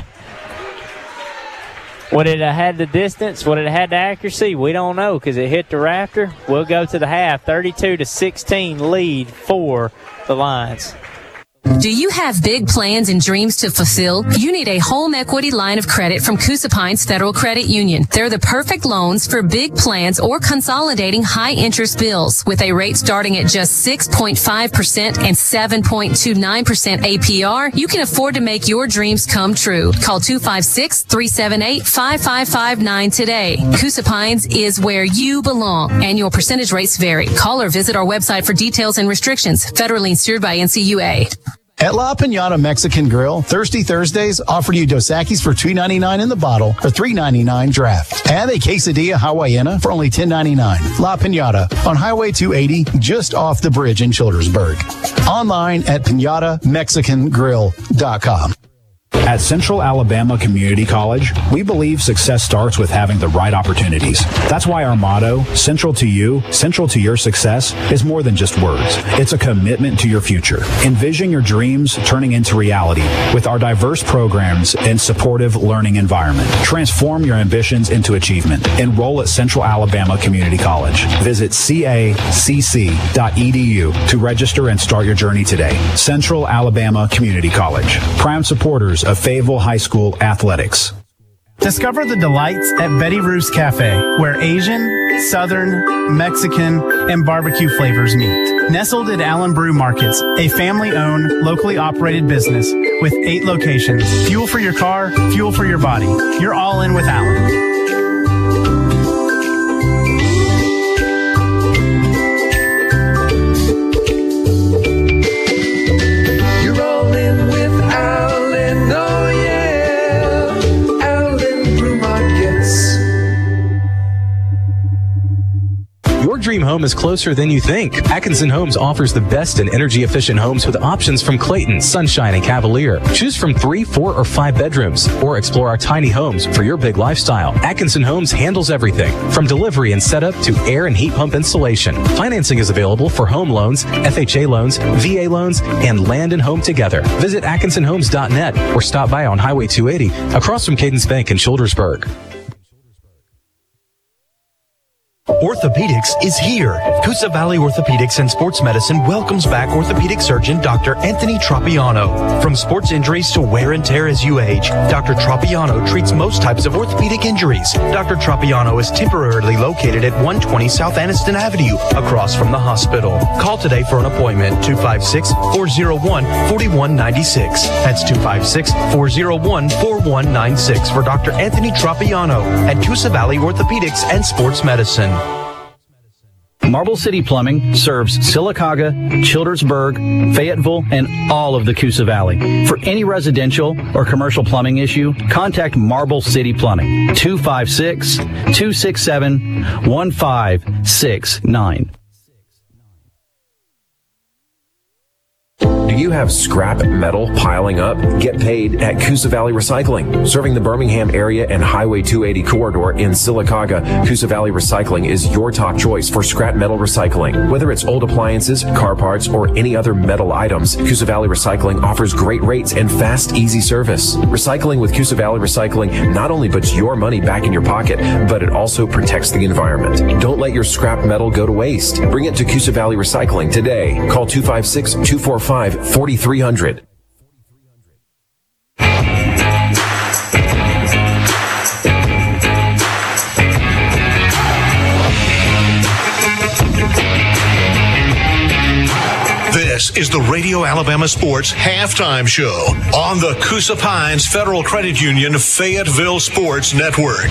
Would it have had the distance? Would it have had the accuracy? We don't know because it hit the rafter. We'll go to the half. thirty-two to sixteen lead for the Lions. Do you have big plans and dreams to fulfill? You need a home equity line of credit from Coosa Pines Federal Credit Union. They're the perfect loans for big plans or consolidating high interest bills. With a rate starting at just six point five percent and seven point two nine percent A P R, you can afford to make your dreams come true. Call two five six, three seven eight, five five five nine today. Coosa Pines is where you belong. Annual percentage rates vary. Call or visit our website for details and restrictions. Federally insured by N C U A. At La Piñata Mexican Grill, Thirsty Thursdays offer you Dos Equis for two ninety-nine in the bottle or three ninety-nine draft. And a quesadilla hawaiana for only ten ninety-nine. La Piñata on Highway two eighty, just off the bridge in Childersburg. Online at pinata mexican grill dot com. At Central Alabama Community College, we believe success starts with having the right opportunities. That's why our motto, Central to You, Central to Your Success, is more than just words. It's a commitment to your future. Envision your dreams turning into reality with our diverse programs and supportive learning environment. Transform your ambitions into achievement. Enroll at Central Alabama Community College. Visit C A C C dot E D U to register and start your journey today. Central Alabama Community College, proud supporters of Fayetteville High School athletics. Discover the delights at Betty Ruth's Cafe, where Asian, Southern, Mexican, and barbecue flavors meet. Nestled at Allen Brew Markets, a family-owned, locally operated business with eight locations. Fuel for your car, fuel for your body. You're all in with Allen. Your dream home is closer than you think. Atkinson Homes offers the best in energy-efficient homes with options from Clayton, Sunshine, and Cavalier. Choose from three, four, or five bedrooms, or explore our tiny homes for your big lifestyle. Atkinson Homes handles everything, from delivery and setup to air and heat pump installation. Financing is available for home loans, F H A loans, V A loans, and land and home together. Visit atkinson homes dot net or stop by on Highway two eighty across from Cadence Bank in Childersburg. Orthopedics is here. Coosa Valley Orthopedics and Sports Medicine welcomes back orthopedic surgeon Doctor Anthony Tropiano. From sports injuries to wear and tear as you age, Doctor Tropiano treats most types of orthopedic injuries. Doctor Tropiano is temporarily located at one twenty South Anniston Avenue, across from the hospital. Call today for an appointment, two five six, four oh one, four one nine six. That's two five six, four oh one, four one nine six for Doctor Anthony Tropiano at Coosa Valley Orthopedics and Sports Medicine. Marble City Plumbing serves Sylacauga, Childersburg, Fayetteville, and all of the Coosa Valley. For any residential or commercial plumbing issue, contact Marble City Plumbing, two five six, two six seven, one five six nine. Do you have scrap metal piling up? Get paid at Coosa Valley Recycling. Serving the Birmingham area and Highway two eighty corridor in Sylacauga, Coosa Valley Recycling is your top choice for scrap metal recycling. Whether it's old appliances, car parts, or any other metal items, Coosa Valley Recycling offers great rates and fast, easy service. Recycling with Coosa Valley Recycling not only puts your money back in your pocket, but it also protects the environment. Don't let your scrap metal go to waste. Bring it to Coosa Valley Recycling today. Call two five six, two four five, four three zero zero. This is the Radio Alabama Sports Halftime Show on the Coosa Pines Federal Credit Union Fayetteville Sports Network.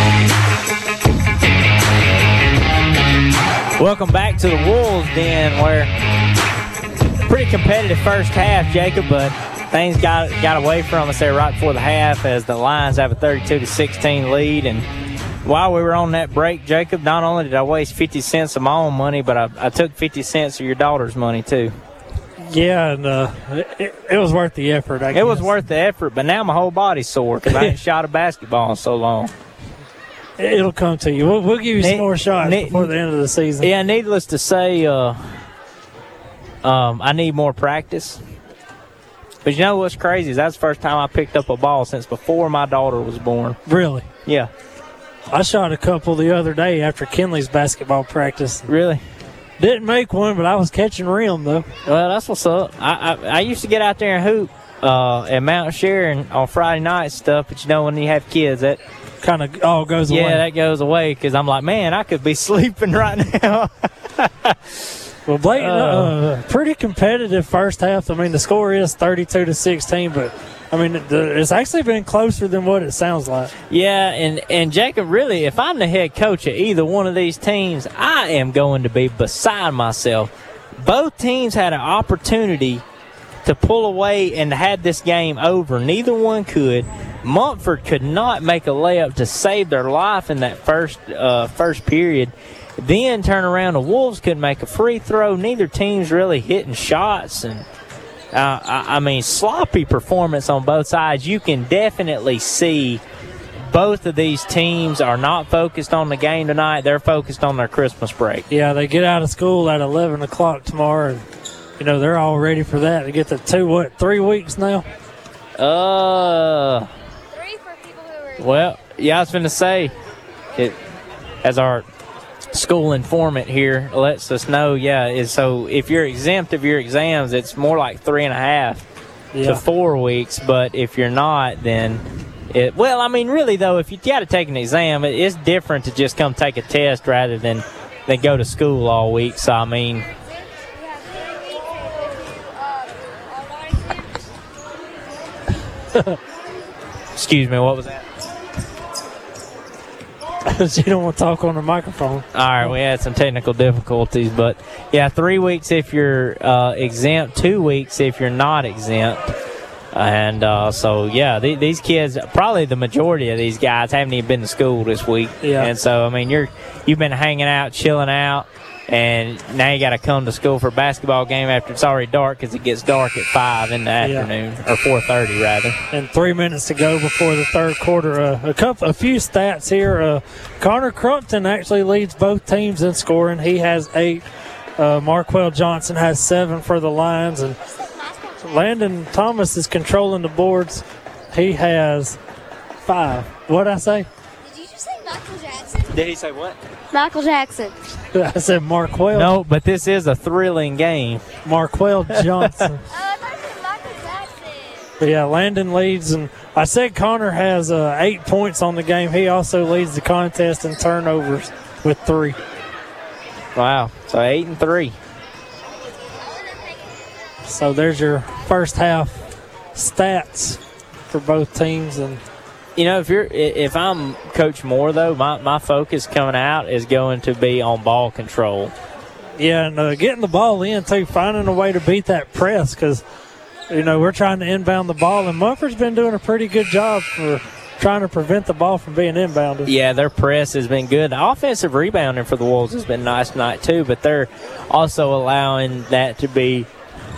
Welcome back to the Wolves Den, where pretty competitive first half, Jacob, but things got got away from us there right before the half as the Lions have a thirty-two to sixteen lead. And while we were on that break, Jacob, not only did I waste fifty cents of my own money, but I, I took fifty cents of your daughter's money too. Yeah, and uh, it, it was worth the effort, I guess. It was worth the effort, but now my whole body's sore because I ain't shot a basketball in so long. It'll come to you. We'll, we'll give you some ne- more shots ne- before the end of the season. Yeah, needless to say, uh, um, I need more practice. But you know what's crazy is that's the first time I picked up a ball since before my daughter was born. Really? Yeah. I shot a couple the other day after Kinley's basketball practice. Really? Didn't make one, but I was catching rim, though. Well, that's what's up. I I, I used to get out there and hoop uh, at Mount Sharon on Friday night and stuff, but you know when you have kids, that kind of all goes yeah, away. Yeah, that goes away because I'm like, man, I could be sleeping right now. Well, Blake, uh, uh, pretty competitive first half. I mean, the score is thirty-two to sixteen, but I mean, the, it's actually been closer than what it sounds like. Yeah, and, and Jacob, really, if I'm the head coach of either one of these teams, I am going to be beside myself. Both teams had an opportunity to pull away and had this game over. Neither one could. Montford could not make a layup to save their life in that first uh, first period. Then turn around, the Wolves couldn't make a free throw. Neither team's really hitting shots. And uh, I, I mean, sloppy performance on both sides. You can definitely see both of these teams are not focused on the game tonight. They're focused on their Christmas break. Yeah, they get out of school at eleven o'clock tomorrow. And, you know, they're all ready for that. They get the two, what, three weeks now? Uh, Three for people who are... Well, yeah, I was going to say, it, as our school informant here lets us know, yeah, is so if you're exempt of your exams, it's more like three and a half yeah. to four weeks. But if you're not, then it, well, I mean, really, though, if you got to take an exam, it, it's different to just come take a test rather than, than go to school all week. So, I mean, excuse me, what was that? You don't want to talk on the microphone. All right, we had some technical difficulties, but yeah, three weeks if you're uh, exempt, two weeks if you're not exempt. And uh, so, yeah, th- these kids, probably the majority of these guys haven't even been to school this week. Yeah. And so, I mean, you're, you've been hanging out, chilling out, and now you got to come to school for a basketball game after it's already dark because it gets dark at five in the afternoon, yeah. or four thirty rather. And three minutes to go before the third quarter. Uh, a couple, a few stats here. Uh, Connor Crumpton actually leads both teams in scoring. He has eight. Uh, Marquell Johnson has seven for the Lions, and Landon Thomas is controlling the boards. He has five. What'd I say? Did you just say Michael Jackson? Did he say what? Michael Jackson. I said Marquell. No, but this is a thrilling game. Marquell Johnson. Oh, I thought you said Michael Jackson. But yeah, Landon leads, and I said Connor has uh, eight points on the game. He also leads the contest in turnovers with three. Wow, so eight and three. So there's your first half stats for both teams. And you know, if you're if I'm Coach Moore, though, my, my focus coming out is going to be on ball control. Yeah, and uh, getting the ball in, too, finding a way to beat that press because, you know, we're trying to inbound the ball, and Mumford's been doing a pretty good job for trying to prevent the ball from being inbounded. Yeah, their press has been good. The offensive rebounding for the Wolves has been nice tonight, too, but they're also allowing that to be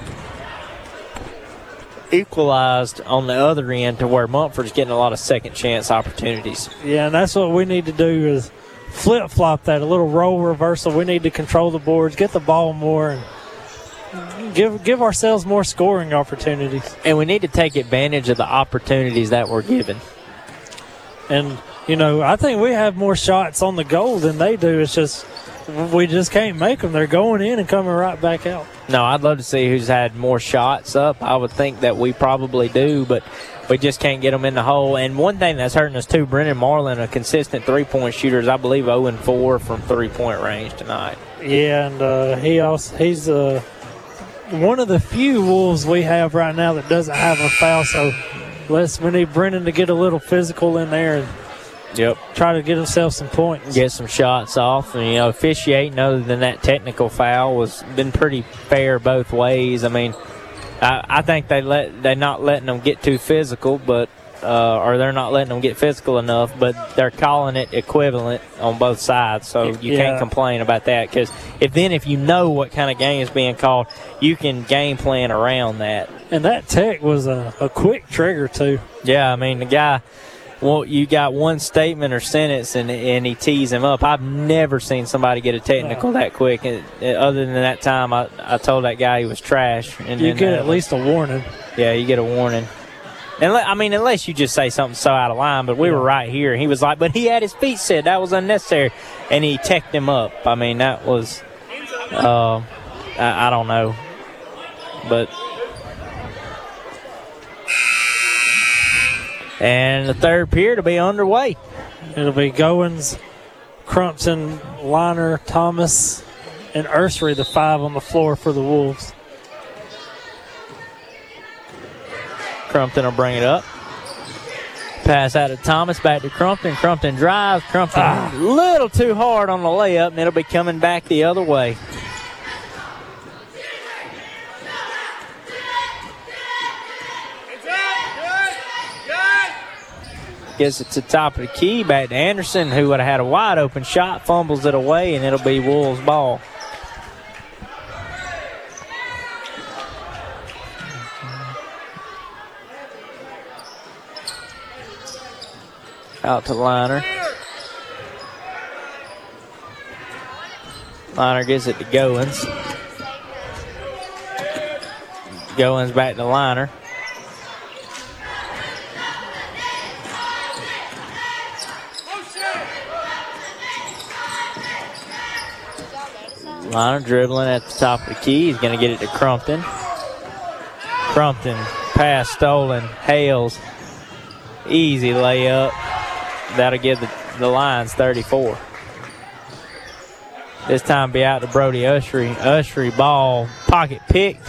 equalized on the other end to where Mumford's getting a lot of second chance opportunities. Yeah, and that's what we need to do is flip-flop that, a little role reversal. We need to control the boards, get the ball more, and give give ourselves more scoring opportunities. And we need to take advantage of the opportunities that we're given. And, you know, I think we have more shots on the goal than they do. It's just we just can't make them. They're going in and coming right back out. No, I'd love to see who's had more shots up. I would think that we probably do, but we just can't get them in the hole. And one thing that's hurting us, too, Brennan Marlin, a consistent three-point shooter, is I believe oh and four from three-point range tonight. Yeah, and uh, he also he's uh, one of the few Wolves we have right now that doesn't have a foul, so let's, we need Brennan to get a little physical in there and Yep. try to get himself some points. Get some shots off. And, you know, officiating other than that technical foul was been pretty fair both ways. I mean, I, I think they let they're not letting them get too physical, but uh, or they're not letting them get physical enough, but they're calling it equivalent on both sides. So you Yeah. can't complain about that because if then if you know what kind of game is being called, you can game plan around that. And that tech was a, a quick trigger too. Yeah, I mean the guy. Well, you got one statement or sentence, and and he tees him up. I've never seen somebody get a technical that quick. And, uh, other than that time, I, I told that guy he was trash. And You then, get uh, at least a warning. Yeah, you get a warning. And I mean, unless you just say something so out of line. But we were right here, and he was like, "But he had his feet set. That was unnecessary." And he teched him up. I mean, that was, uh, I, I don't know, but. And the third period will be underway. It'll be Goins, Crumpton, Liner, Thomas, and Ursery, the five on the floor for the Wolves. Crumpton will bring it up. Pass out to Thomas, back to Crumpton. Crumpton drives. Crumpton a little too hard on the layup, and it'll be coming back the other way. Gets it to the top of the key, back to Anderson, who would have had a wide open shot, fumbles it away, and it'll be Wolves' ball. Out to Liner. Liner gets it to Goins. Goins back to Liner. Liner dribbling at the top of the key. He's going to get it to Crumpton. Crumpton, pass stolen. Hales, easy layup. That'll give the, the Lions thirty-four. This time be out to Brody Ushery. Ushery ball, pocket picked.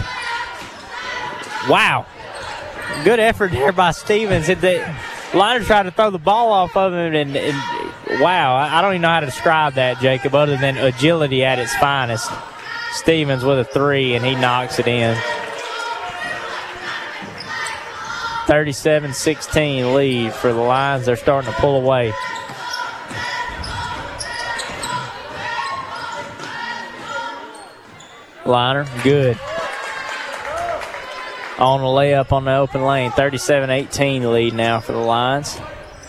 Wow. Good effort there by Stevens. It, the, Liner tried to throw the ball off of him, and, and wow, I, I don't even know how to describe that, Jacob, other than agility at its finest. Stevens with a three, and he knocks it in. thirty-seven sixteen lead for the Lions. They're starting to pull away. Liner, good. On the layup on the open lane. thirty-seven eighteen lead now for the Lions.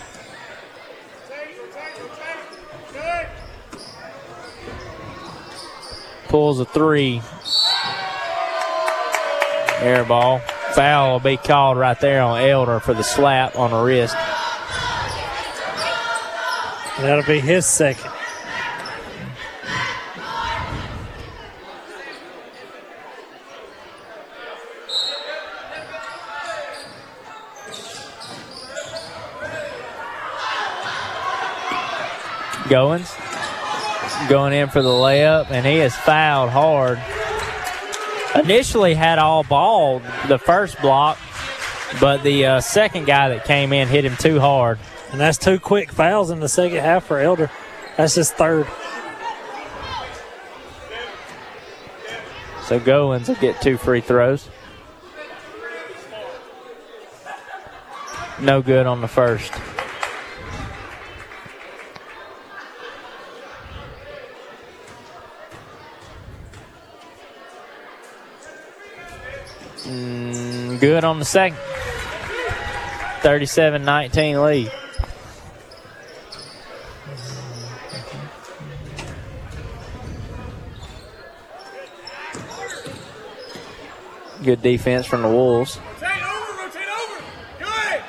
Pulls a three. Air ball. Foul will be called right there on Elder for the slap on the wrist. That'll be his second. Goins going in for the layup, and he is fouled hard. Initially had all ball the first block, but the uh, second guy that came in hit him too hard. And that's two quick fouls in the second half for Elder. That's his third. So Goins will get two free throws. No good on the first. Mm, good on the second. thirty-seven nineteen lead. Good defense from the Wolves. Rotate over, rotate over. Good.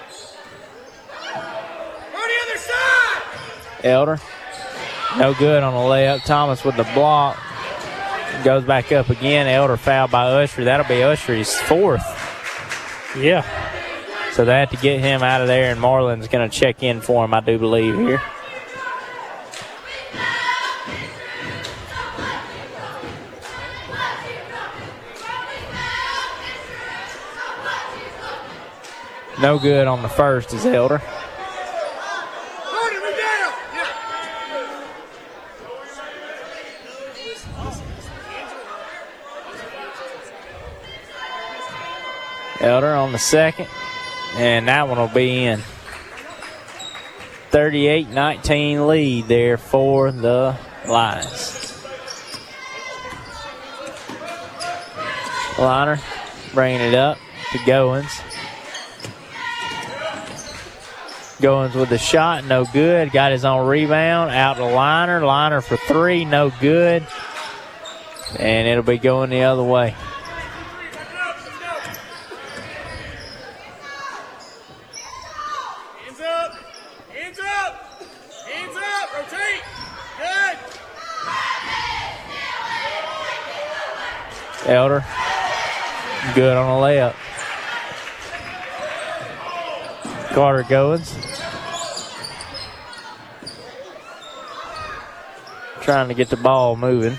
Go to the other side. Elder. No good on the layup. Thomas with the block. Goes back up again. Elder fouled by Usher. That'll be Usher's fourth. Yeah. So they have to get him out of there, and Marlin's going to check in for him, I do believe, here. No good on the first is Elder. Elder on the second, and that one will be in. thirty-eight nineteen lead there for the Lions. Liner bringing it up to Goins. Goins with the shot, no good. Got his own rebound, out to Liner. Liner for three, no good. And it'll be going the other way. Hands up. Hands up. Hands up. Rotate. Good. Elder, good on a layup. Carter Goins. Trying to get the ball moving.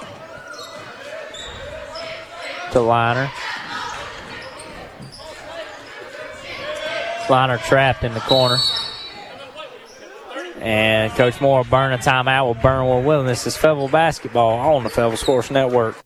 To Liner. Liner trapped in the corner. And Coach Moore will burn a timeout with Burnwell Wilderness. This is Fayetteville basketball on the Fayetteville Sports Network.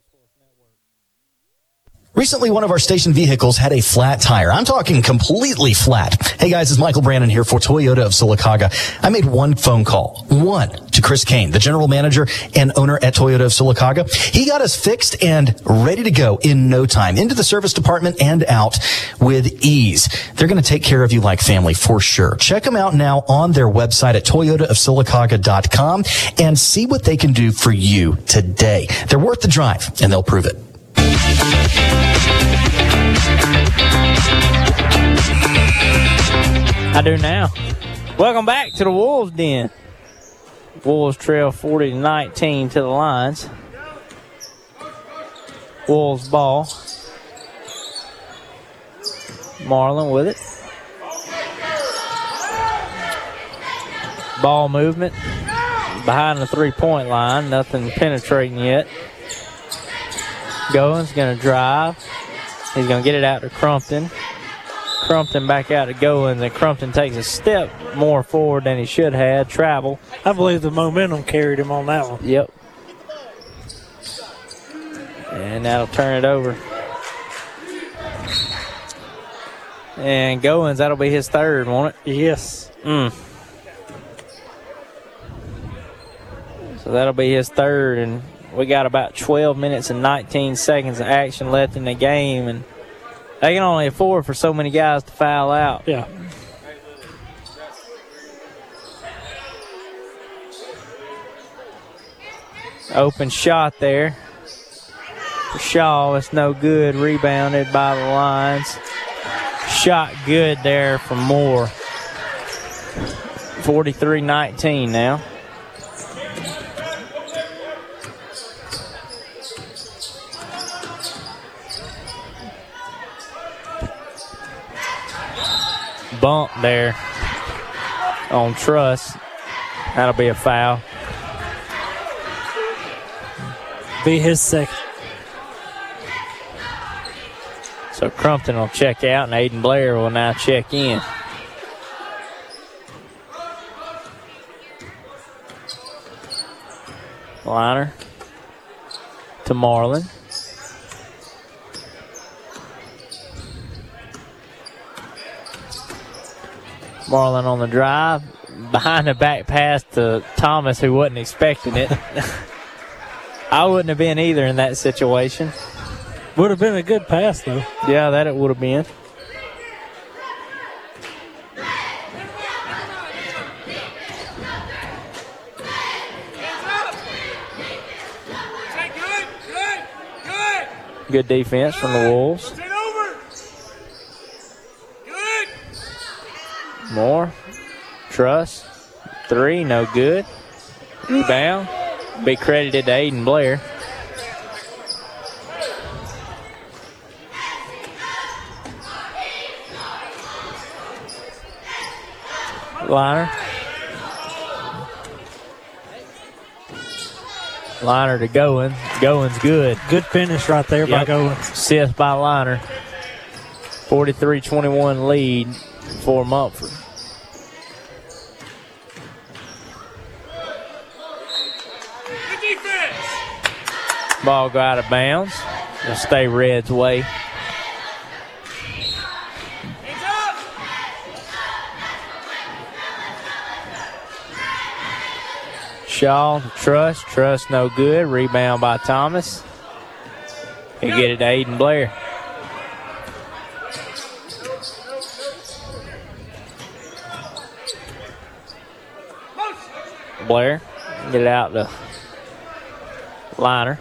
Recently, one of our station vehicles had a flat tire. I'm talking completely flat. Hey guys, it's Michael Brandon here for Toyota of Sylacauga. I made one phone call, one, to Chris Kane, the general manager and owner at Toyota of Sylacauga. He got us fixed and ready to go in no time, into the service department and out with ease. They're going to take care of you like family for sure. Check them out now on their website at toyota of sylacauga dot com and see what they can do for you today. They're worth the drive, and they'll prove it. I do now. Welcome back to the Wolves Den. Wolves trail forty to nineteen to the Lions. Wolves ball. Marlin with it. Ball movement behind the three-point line. Nothing penetrating yet. Goins going to drive. He's going to get it out to Crumpton. Crumpton back out to Goins, and Crumpton takes a step more forward than he should have. Travel. I believe the momentum carried him on that one. Yep. And that'll turn it over. And Goins, that'll be his third, won't it? Yes. Mm. So that'll be his third, and we got about twelve minutes and nineteen seconds of action left in the game, and they can only afford for so many guys to foul out. Yeah. Open shot there for Shaw. It's no good. Rebounded by the Lions. Shot good there from Moore. forty-three nineteen now. Bump there on Truss. That'll be a foul. Be his second. So Crumpton will check out, and Aiden Blair will now check in. Liner to Marlin. Marlin on the drive. Behind the back pass to Thomas, who wasn't expecting it. I wouldn't have been either in that situation. Would have been a good pass, though. Yeah, that it would have been. Good defense from the Wolves. More. Truss. Three, no good. Rebound. Be credited to Aiden Blair. Liner. Liner to Goins. Goins good. Good finish right there Yep. by Goins. Assist by Liner. forty-three twenty-one lead for Mumford. Ball go out of bounds. It'll stay Red's way. Shaw to Truss. Truss no good. Rebound by Thomas. He get it to Aiden Blair. Blair. Get it out to Liner.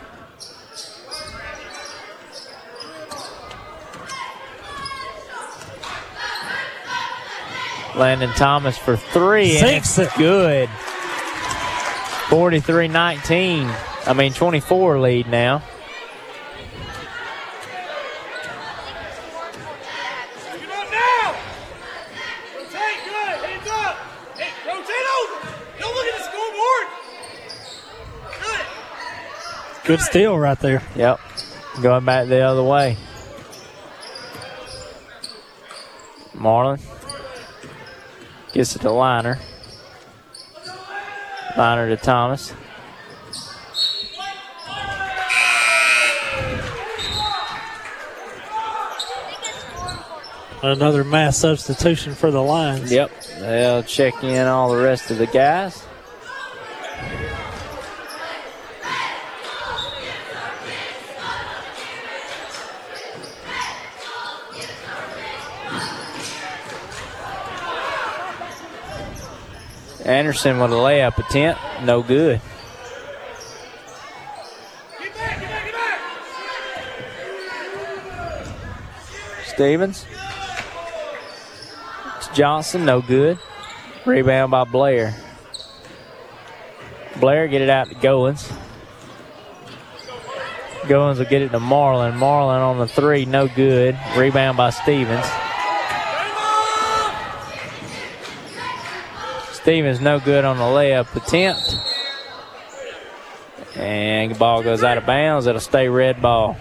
Landon Thomas for three. And it's good. forty-three nineteen. I mean, twenty-four lead now. Good steal right there. Yep. Going back the other way. Marlin gets it to Liner. Liner to Thomas. Another mass substitution for the Lions. Yep. They'll check in all the rest of the guys. Anderson with a layup attempt. No good. Stevens. It's Johnson. No good. Rebound by Blair. Blair get it out to Goins. Goins will get it to Marlin. Marlin on the three. No good. Rebound by Stevens. Stevens no good on the layup attempt. And the ball goes out of bounds. It'll stay red ball.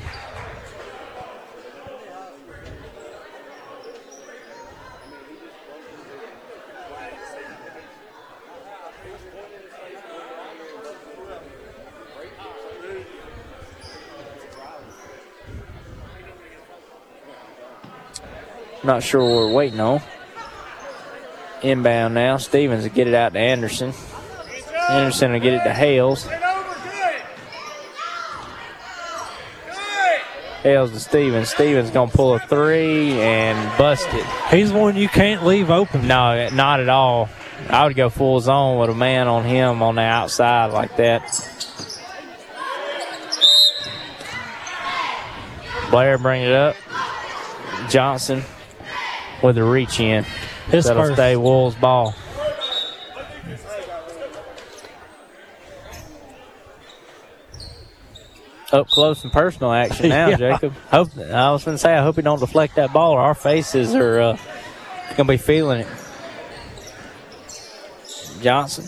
Not sure what we're waiting on. Inbound now. Stevens will get it out to Anderson. Anderson will get it to Hales. Hales to Stevens. Stevens going to pull a three and bust it. He's one you can't leave open. No, not at all. I would go full zone with a man on him on the outside like that. Blair bring it up. Johnson with a reach in. His That'll first. stay Wolves ball. up close and personal action now, Yeah. Jacob. Hope I was going to say, I hope he don't deflect that ball, or our faces are uh, going to be feeling it. Johnson.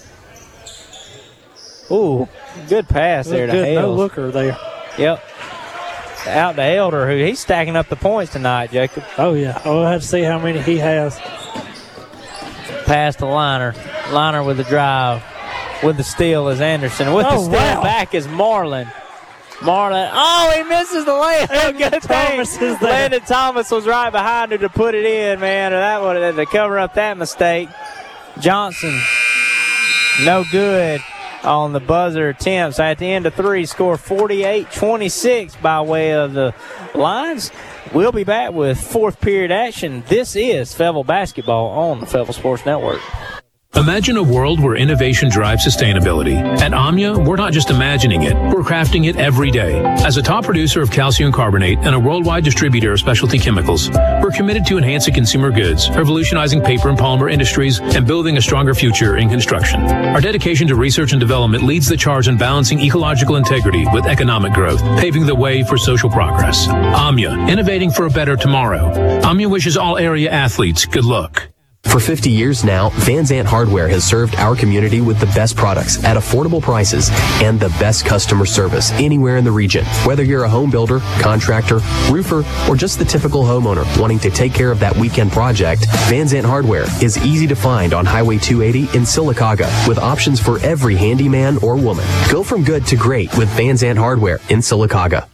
Ooh, good pass there to Good Hales. no looker there. Yep. Out to Elder, who he's stacking up the points tonight, Jacob. Oh, yeah. We'll have to see how many he has. Pass to Liner. Liner with the drive. With the steal is Anderson. With the Oh, steal wow. back is Marlin. Marlin. Oh, he misses the layup. Good Thomas thing. is there. Landon Thomas was right behind her to put it in, man. And that one to cover up that mistake. Johnson. No good on the buzzer attempts. At the end of three, score forty-eight twenty-six by way of the Lions. We'll be back with fourth period action. This is Fayetteville basketball on the Fayetteville Sports Network. Imagine a world where innovation drives sustainability. At Omnia, we're not just imagining it, we're crafting it every day. As a top producer of calcium carbonate and a worldwide distributor of specialty chemicals, we're committed to enhancing consumer goods, revolutionizing paper and polymer industries, and building a stronger future in construction. Our dedication to research and development leads the charge in balancing ecological integrity with economic growth, paving the way for social progress. Omnia, innovating for a better tomorrow. Omnia wishes all area athletes good luck. For fifty years now, Van Zant Hardware has served our community with the best products at affordable prices and the best customer service anywhere in the region. Whether you're a home builder, contractor, roofer, or just the typical homeowner wanting to take care of that weekend project, Van Zant Hardware is easy to find on Highway two eighty in Sylacauga with options for every handyman or woman. Go from good to great with Van Zant Hardware in Sylacauga.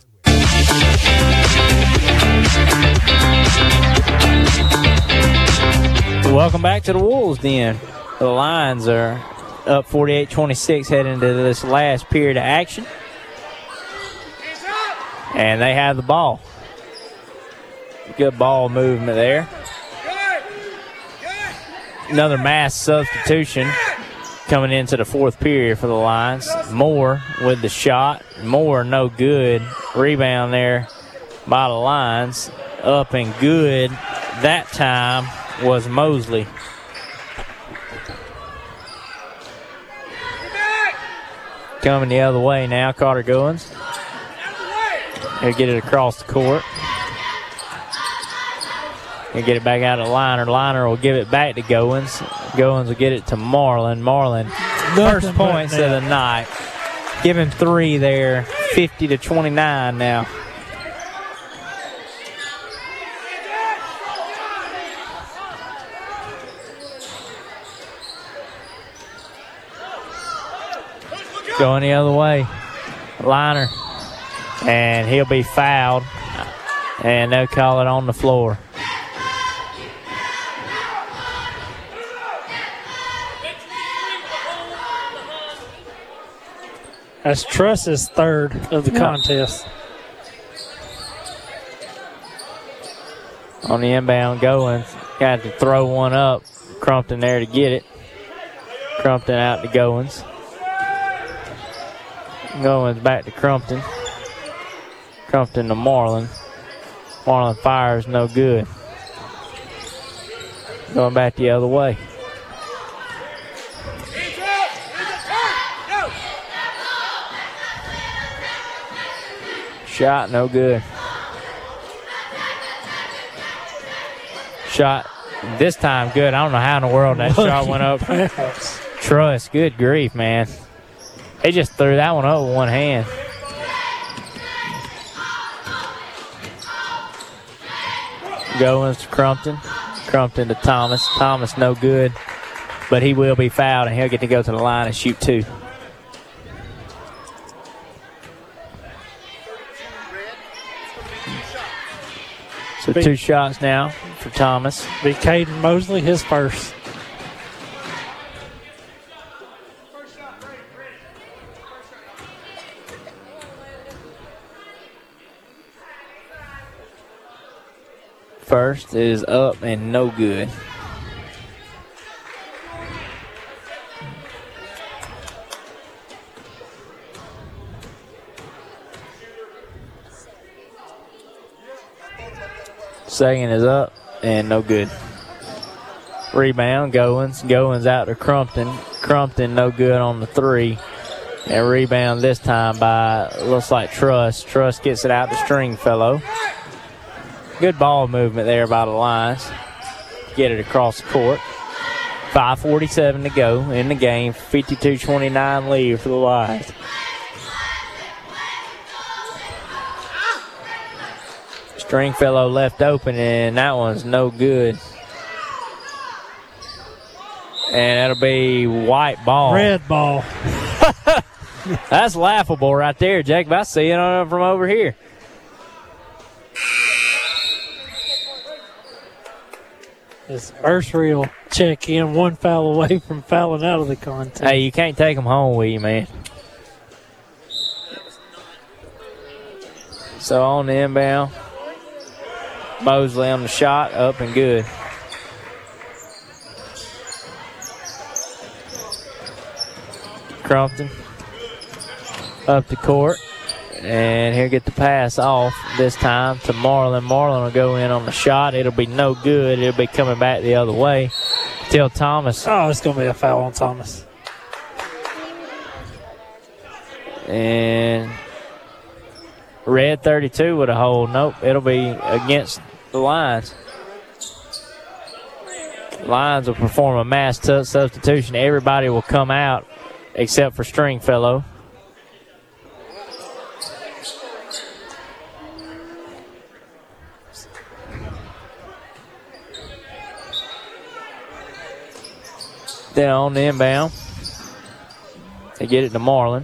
Welcome back to the Wolves then. The Lions are up forty-eight twenty-six heading into this last period of action. And they have the ball. Good ball movement there. Another mass substitution coming into the fourth period for the Lions. Moore with the shot. Moore no good. Rebound there by the Lions. Up and good that time was Mosley. Coming the other way now, Carter Goins. He'll get it across the court. He'll get it back out of Liner. Liner will give it back to Goins. Goins will get it to Marlin. Marlin, first Nothing but points of net. the night. Give him three there, fifty to twenty-nine now. Going the other way. Liner. And he'll be fouled. And they'll call it on the floor. That's Truss's third of the Yeah. contest. On the inbound going. Got to throw one up. Crumpton there to get it. Crumpton out to Goins. Goins back to Crumpton. Crumpton to Marlin. Marlin fires no good. Going back the other way. Shot no good. Shot this time good. I don't know how in the world that shot went up. Truss, good grief, man. They just threw that one up with one hand. Goins to Crumpton. Crumpton to Thomas. Thomas no good, but he will be fouled and he'll get to go to the line and shoot two. So two shots now for Thomas. Be Caden Mosley, his first. First is up and no good. Second is up and no good. Rebound, Goins. Goins out to Crumpton. Crumpton no good on the three. And rebound this time by, looks like Truss. Truss gets it out to Stringfellow. Good ball movement there by the Lions. Get it across the court. five forty-seven to go in the game. fifty-two twenty-nine lead for the Lions. Stringfellow left open, and that one's no good. And that'll be white ball. Red ball. That's laughable right there, Jacob. I see it on from over here. This Ursery will check in one foul away from fouling out of the contest. Hey, you can't take them home with you, man. So on the inbound, Mosley on the shot, up and good. Crumpton up the court, and he'll get the pass off this time to Marlin. Marlin will go in on the shot. It'll be no good. It'll be coming back the other way till Thomas. Oh, it's going to be a foul on Thomas. And red thirty-two with a hold. Nope, it'll be against the Lions. Lions will perform a mass t- substitution. Everybody will come out except for Stringfellow. Then on the inbound, they get it to Marlin.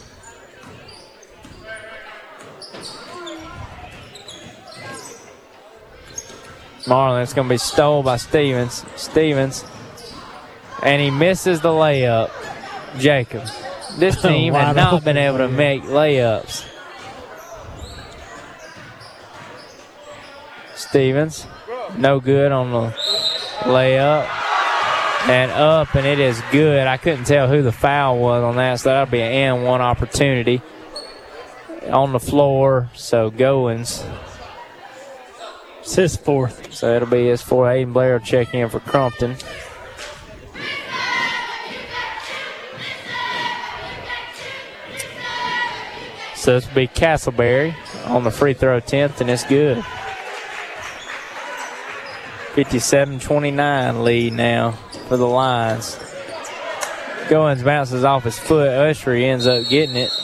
Marlin, it's going to be stole by Stevens. Stevens, and he misses the layup. Jacob, this team has not been able to make layups. Stevens, no good on the layup. And up, and it is good. I couldn't tell who the foul was on that, so that'll be an and one opportunity on the floor. So Goins. It's his fourth. So it'll be his fourth. Aiden Blair will check in for Crumpton. So this will be Castleberry on the free throw tenth, and it's good. fifty-seven twenty-nine lead now for the Lions. Goins bounces off his foot. Ushery ends up getting it.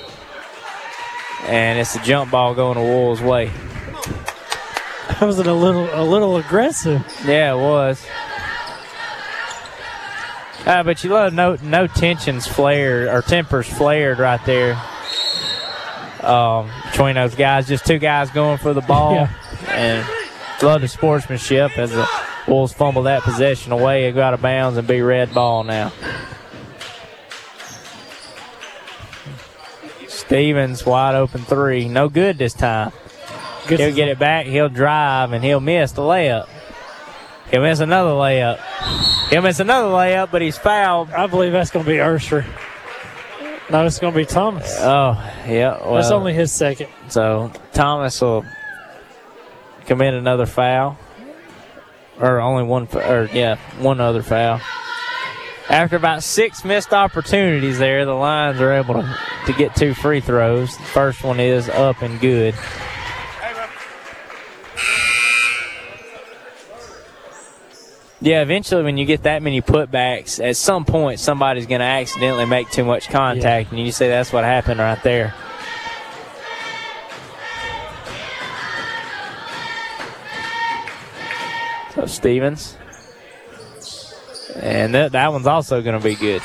And it's a jump ball going the Wolves' way. That was a little a little aggressive. Yeah, it was. Uh, but you love no no tensions flared or tempers flared right there um, between those guys. Just two guys going for the ball. Yeah. And love the sportsmanship as the Wolves fumble that possession away. It go out of bounds and be red ball now. Stevens wide open three. No good this time. Good. He'll get it back. He'll drive, and he'll miss the layup. He'll miss another layup. He'll miss another layup, but he's fouled. I believe that's going to be Ursery. No, it's going to be Thomas. Oh, yeah. Well, that's only his second. So Thomas will commit another foul. Or only one, or yeah, one other foul. After about six missed opportunities there, the Lions are able to, to get two free throws. The first one is up and good. Yeah, eventually when you get that many putbacks, at some point somebody's going to accidentally make too much contact, yeah. And you say that's what happened right there. So Stevens. And that, that one's also going to be good.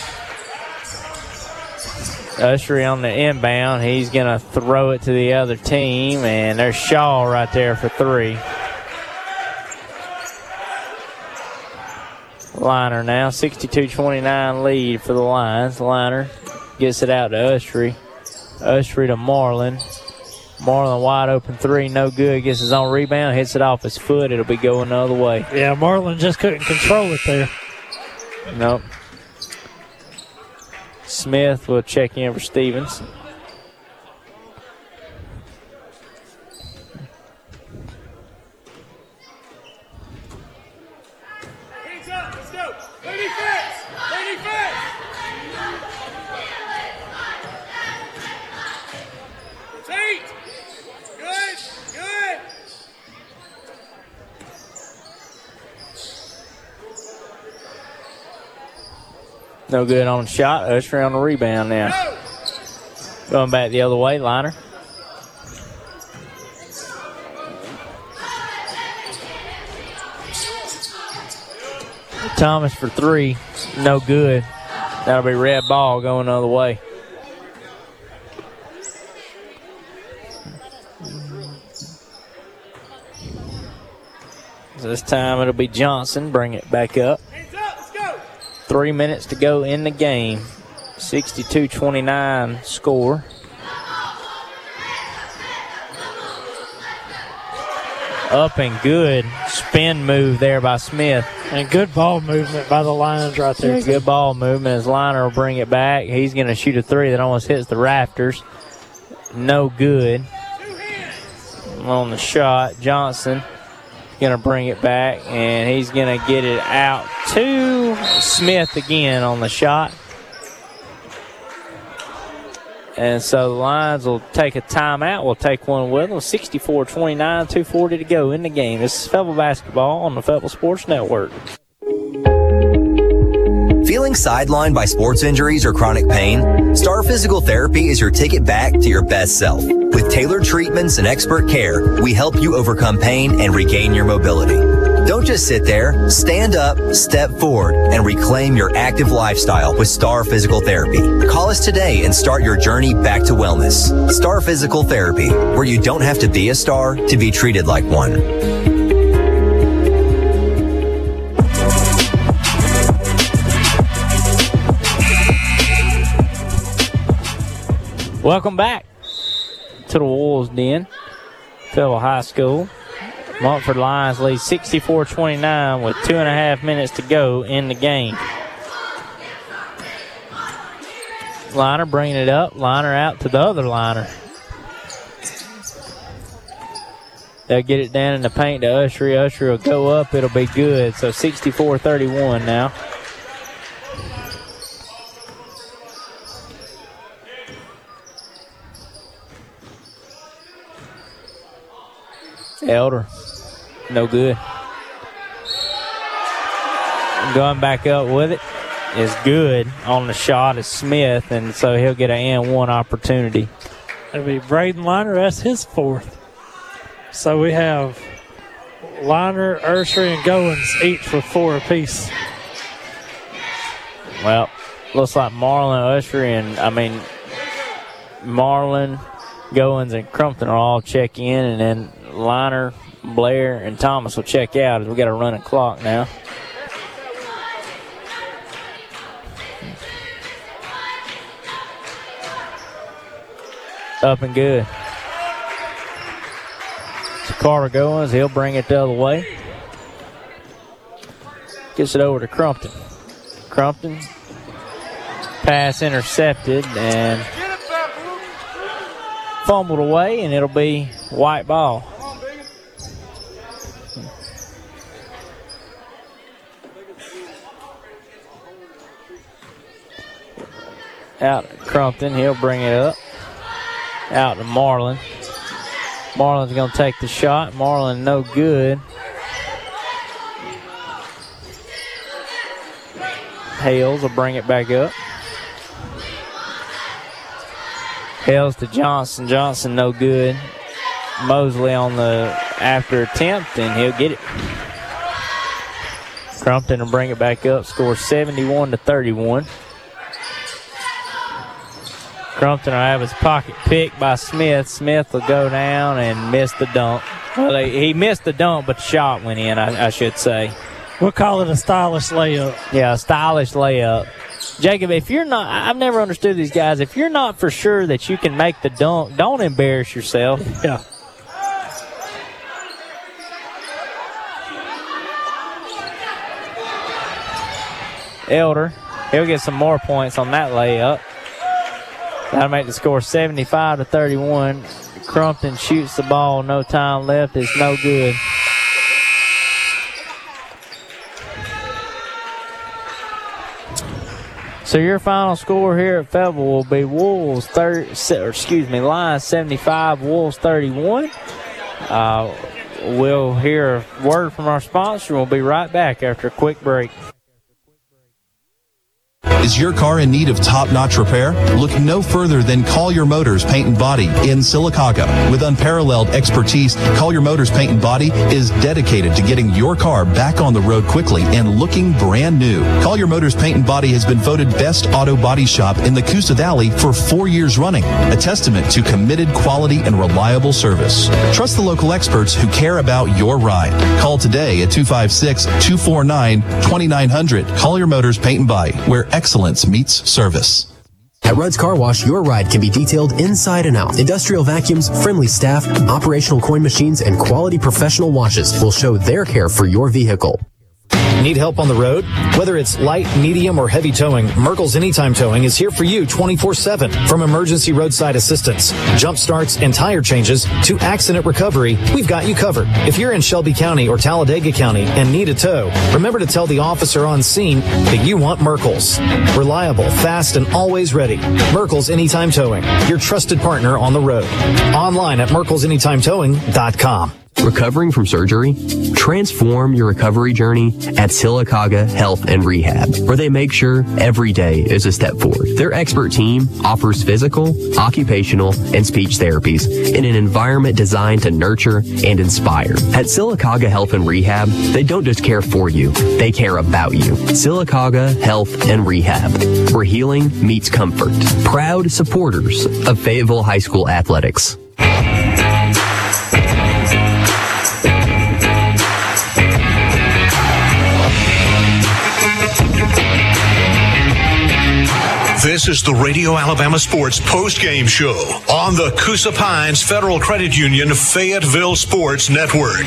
Ushery on the inbound. He's going to throw it to the other team, and there's Shaw right there for three. Liner now, sixty-two twenty-nine lead for the Lions. Liner gets it out to Ushery. Ushery to Marlin. Marlin wide open three, no good. Gets his own rebound, hits it off his foot. It'll be going the other way. Yeah, Marlin just couldn't control it there. Nope. Smith will check in for Stevens. No good on the shot. Usher on the rebound now. Going back the other way, Liner. Thomas for three. No good. That'll be red ball going the other way. So this time it'll be Johnson. Bring it back up. Three minutes to go in the game. sixty-two twenty-nine score. Up and good. Spin move there by Smith. And good ball movement by the Lions right there. Yeah, good ball movement as Liner will bring it back. He's going to shoot a three that almost hits the rafters. No good. On the shot, Johnson going to bring it back, and he's going to get it out to Smith again on the shot. And so the Lions will take a timeout. We'll take one with them. sixty-four twenty-nine, two forty to go in the game. This is Fayetteville basketball on the Fayetteville Sports Network. Feeling sidelined by sports injuries or chronic pain? Star Physical Therapy is your ticket back to your best self. With tailored treatments and expert care, we help you overcome pain and regain your mobility. Don't just sit there. Stand up, step forward, and reclaim your active lifestyle with Star Physical Therapy. Call us today and start your journey back to wellness. Star Physical Therapy, where you don't have to be a star to be treated like one. Welcome back to the Wolves' Den, Fayetteville High School. Montford Lions lead sixty-four twenty-nine with two and a half minutes to go in the game. Liner bringing it up. Liner out to the other Liner. They'll get it down in the paint to Usher. Usher will go up. It'll be good. So sixty-four thirty-one now. Elder. No good. Going back up with it is good on the shot is Smith, and so he'll get an and one opportunity. It'll be Braden Liner. That's his fourth. So we have Liner, Ursher, and Goins each with four apiece. Well, looks like Marlon, Usher, and I mean Marlon, Goins, and Crumpton are all check in, and then Liner, Blair, and Thomas will check out as we got a running clock now. Up and good. So Carter Goins, he'll bring it the other way. Gets it over to Crumpton. Crumpton, pass intercepted and fumbled away, and it'll be white ball. Out to Crumpton, he'll bring it up. Out to Marlin. Marlin's going to take the shot. Marlin no good. Hales will bring it back up. Hales to Johnson. Johnson no good. Mosley on the after attempt, and he'll get it. Crumpton will bring it back up. Score seventy-one to thirty-one. Crumpton will have his pocket picked by Smith. Smith will go down and miss the dunk. Well, he missed the dunk, but the shot went in, I, I should say. We'll call it a stylish layup. Yeah, a stylish layup. Jacob, if you're not, I've never understood these guys. If you're not for sure that you can make the dunk, don't embarrass yourself. Yeah. Elder, he'll get some more points on that layup. That'll make the score seventy-five to thirty-one. Crumpton shoots the ball, no time left. It's no good. So your final score here at Fayetteville will be Wolves thirty, or excuse me, Lions seventy-five, Wolves thirty-one. Uh, we'll hear a word from our sponsor, and we'll be right back after a quick break. Is your car in need of top-notch repair? Look no further than Collier Motors Paint and Body in Sylacauga. With unparalleled expertise, Collier Motors Paint and Body is dedicated to getting your car back on the road quickly and looking brand new. Collier Motors Paint and Body has been voted best auto body shop in the Coosa Valley for four years running, a testament to committed quality and reliable service. Trust the local experts who care about your ride. Call today at two five six, two four nine, two nine zero zero. Collier Motors Paint and Body, where excellence meets service. At Rudd's Car Wash, your ride can be detailed inside and out. Industrial vacuums, friendly staff, operational coin machines, and quality professional washes will show their care for your vehicle. Need help on the road? Whether it's light, medium, or heavy towing, Merkel's Anytime Towing is here for you twenty-four seven. From emergency roadside assistance, jump starts, and tire changes to accident recovery, we've got you covered. If you're in Shelby County or Talladega County and need a tow, remember to tell the officer on scene that you want Merkel's. Reliable, fast, and always ready. Merkel's Anytime Towing, your trusted partner on the road. Online at merkels anytime towing dot com. Recovering from surgery? Transform your recovery journey at Sylacauga Health and Rehab, where they make sure every day is a step forward. Their expert team offers physical, occupational, and speech therapies in an environment designed to nurture and inspire. At Sylacauga Health and Rehab, they don't just care for you, they care about you. Sylacauga Health and Rehab, where healing meets comfort. Proud supporters of Fayetteville High School athletics. This is the Radio Alabama Sports post-game show on the Coosa Pines Federal Credit Union Fayetteville Sports Network.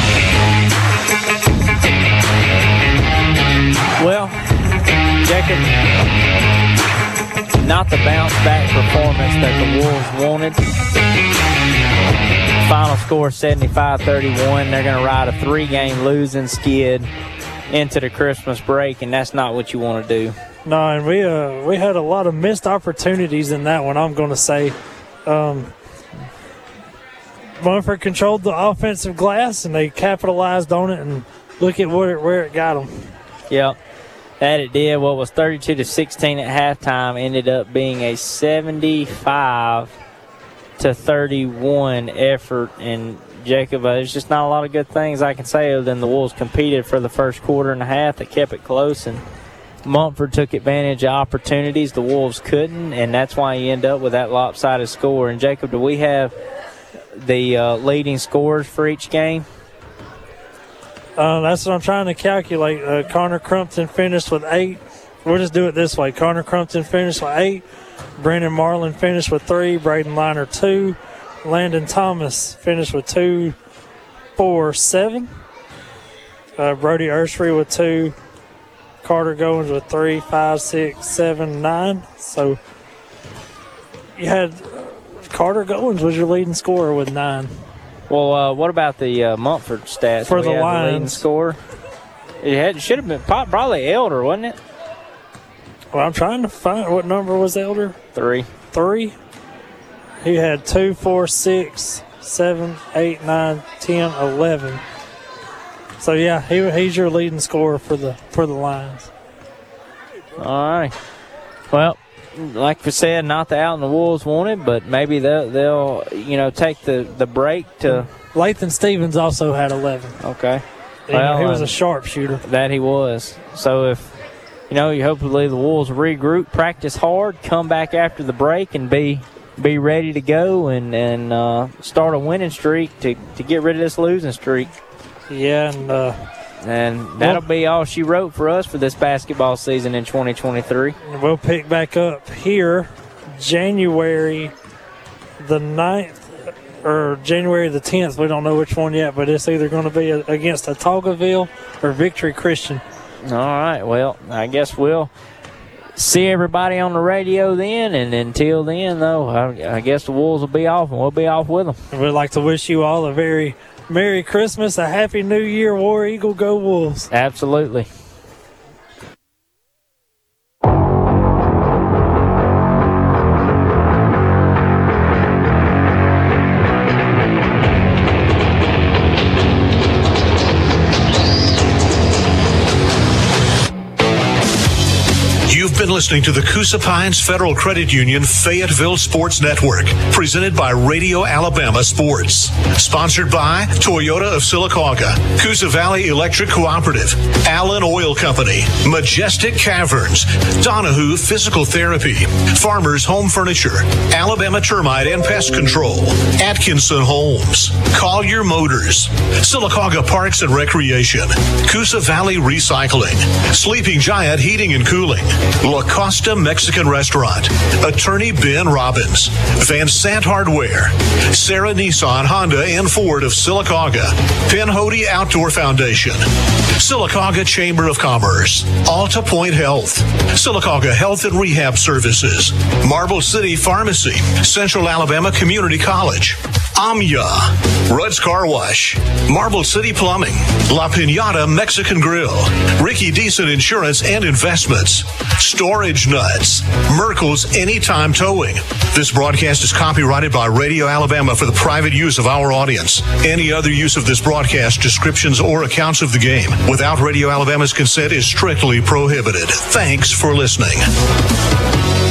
Well, Jacob, not the bounce-back performance that the Wolves wanted. Final score seventy-five thirty-one. They're going to ride a three-game losing skid into the Christmas break, and that's not what you want to do. No, and we uh, we had a lot of missed opportunities in that one, I'm going to say. Um, Munford controlled the offensive glass, and they capitalized on it, and look at where it, where it got them. Yep, that it did. What was thirty-two to sixteen at halftime ended up being a seventy-five to thirty-one effort, and Jacob, uh, there's just not a lot of good things I can say other than the Wolves competed for the first quarter and a half. They kept it close, and Mumford took advantage of opportunities the Wolves couldn't, and that's why you end up with that lopsided score. And, Jacob, do we have the uh, leading scores for each game? Uh, that's what I'm trying to calculate. Uh, Connor Crumpton finished with eight. We'll just do it this way. Connor Crumpton finished with eight. Brandon Marlin finished with three. Braden Liner, two. Landon Thomas finished with two, four, seven. Uh, Brody Ursery with two. Carter Goins with three, five, six, seven, nine. So you had Carter Goins was your leading scorer with nine. Well, uh, what about the uh, Mumford stats? For the Lions, the leading Lions. scorer. It had should have been probably Elder, wasn't it? Well, I'm trying to find what number was Elder. Three. Three. He had two, four, six, seven, eight, nine, ten, eleven. So yeah, he he's your leading scorer for the for the Lions. All right. Well, like we said, not the Alton Wolves wanted, but maybe they'll, they'll you know take the, the break to. Lathan Stevens also had eleven. Okay. You know, Well, he was uh, a sharpshooter. That he was. So if you know, you hopefully the Wolves regroup, practice hard, come back after the break, and be be ready to go and and uh, start a winning streak to to get rid of this losing streak. Yeah, and uh, and that'll be all she wrote for us for this basketball season in twenty twenty-three. We'll pick back up here January the ninth or January the tenth. We don't know which one yet, but it's either going to be against Autaugaville or Victory Christian. All right, well, I guess we'll see everybody on the radio then, and until then, though, I, I guess the Wolves will be off, and we'll be off with them. And we'd like to wish you all a very Merry Christmas, a Happy New Year, War Eagle, go Wolves. Absolutely. been listening to the Coosa Pines Federal Credit Union Fayetteville Sports Network, presented by Radio Alabama Sports. Sponsored by Toyota of Sylacauga, Coosa Valley Electric Cooperative, Allen Oil Company, Majestic Caverns, Donahue Physical Therapy, Farmers Home Furniture, Alabama Termite and Pest Control, Atkinson Homes, Collier Motors, Sylacauga Parks and Recreation, Coosa Valley Recycling, Sleeping Giant Heating and Cooling, La Costa Mexican Restaurant, Attorney Ben Robbins, Van Sant Hardware, Sarah Nissan, Honda, and Ford of Sylacauga, Penhody Outdoor Foundation, Sylacauga Chamber of Commerce, Alta Point Health, Sylacauga Health and Rehab Services, Marble City Pharmacy, Central Alabama Community College, Amya, Rudd's Car Wash, Marble City Plumbing, La Piñata Mexican Grill, Ricky Decent Insurance and Investments, Storage Nuts, Merkel's Anytime Towing. This broadcast is copyrighted by Radio Alabama for the private use of our audience. Any other use of this broadcast, descriptions, or accounts of the game without Radio Alabama's consent is strictly prohibited. Thanks for listening.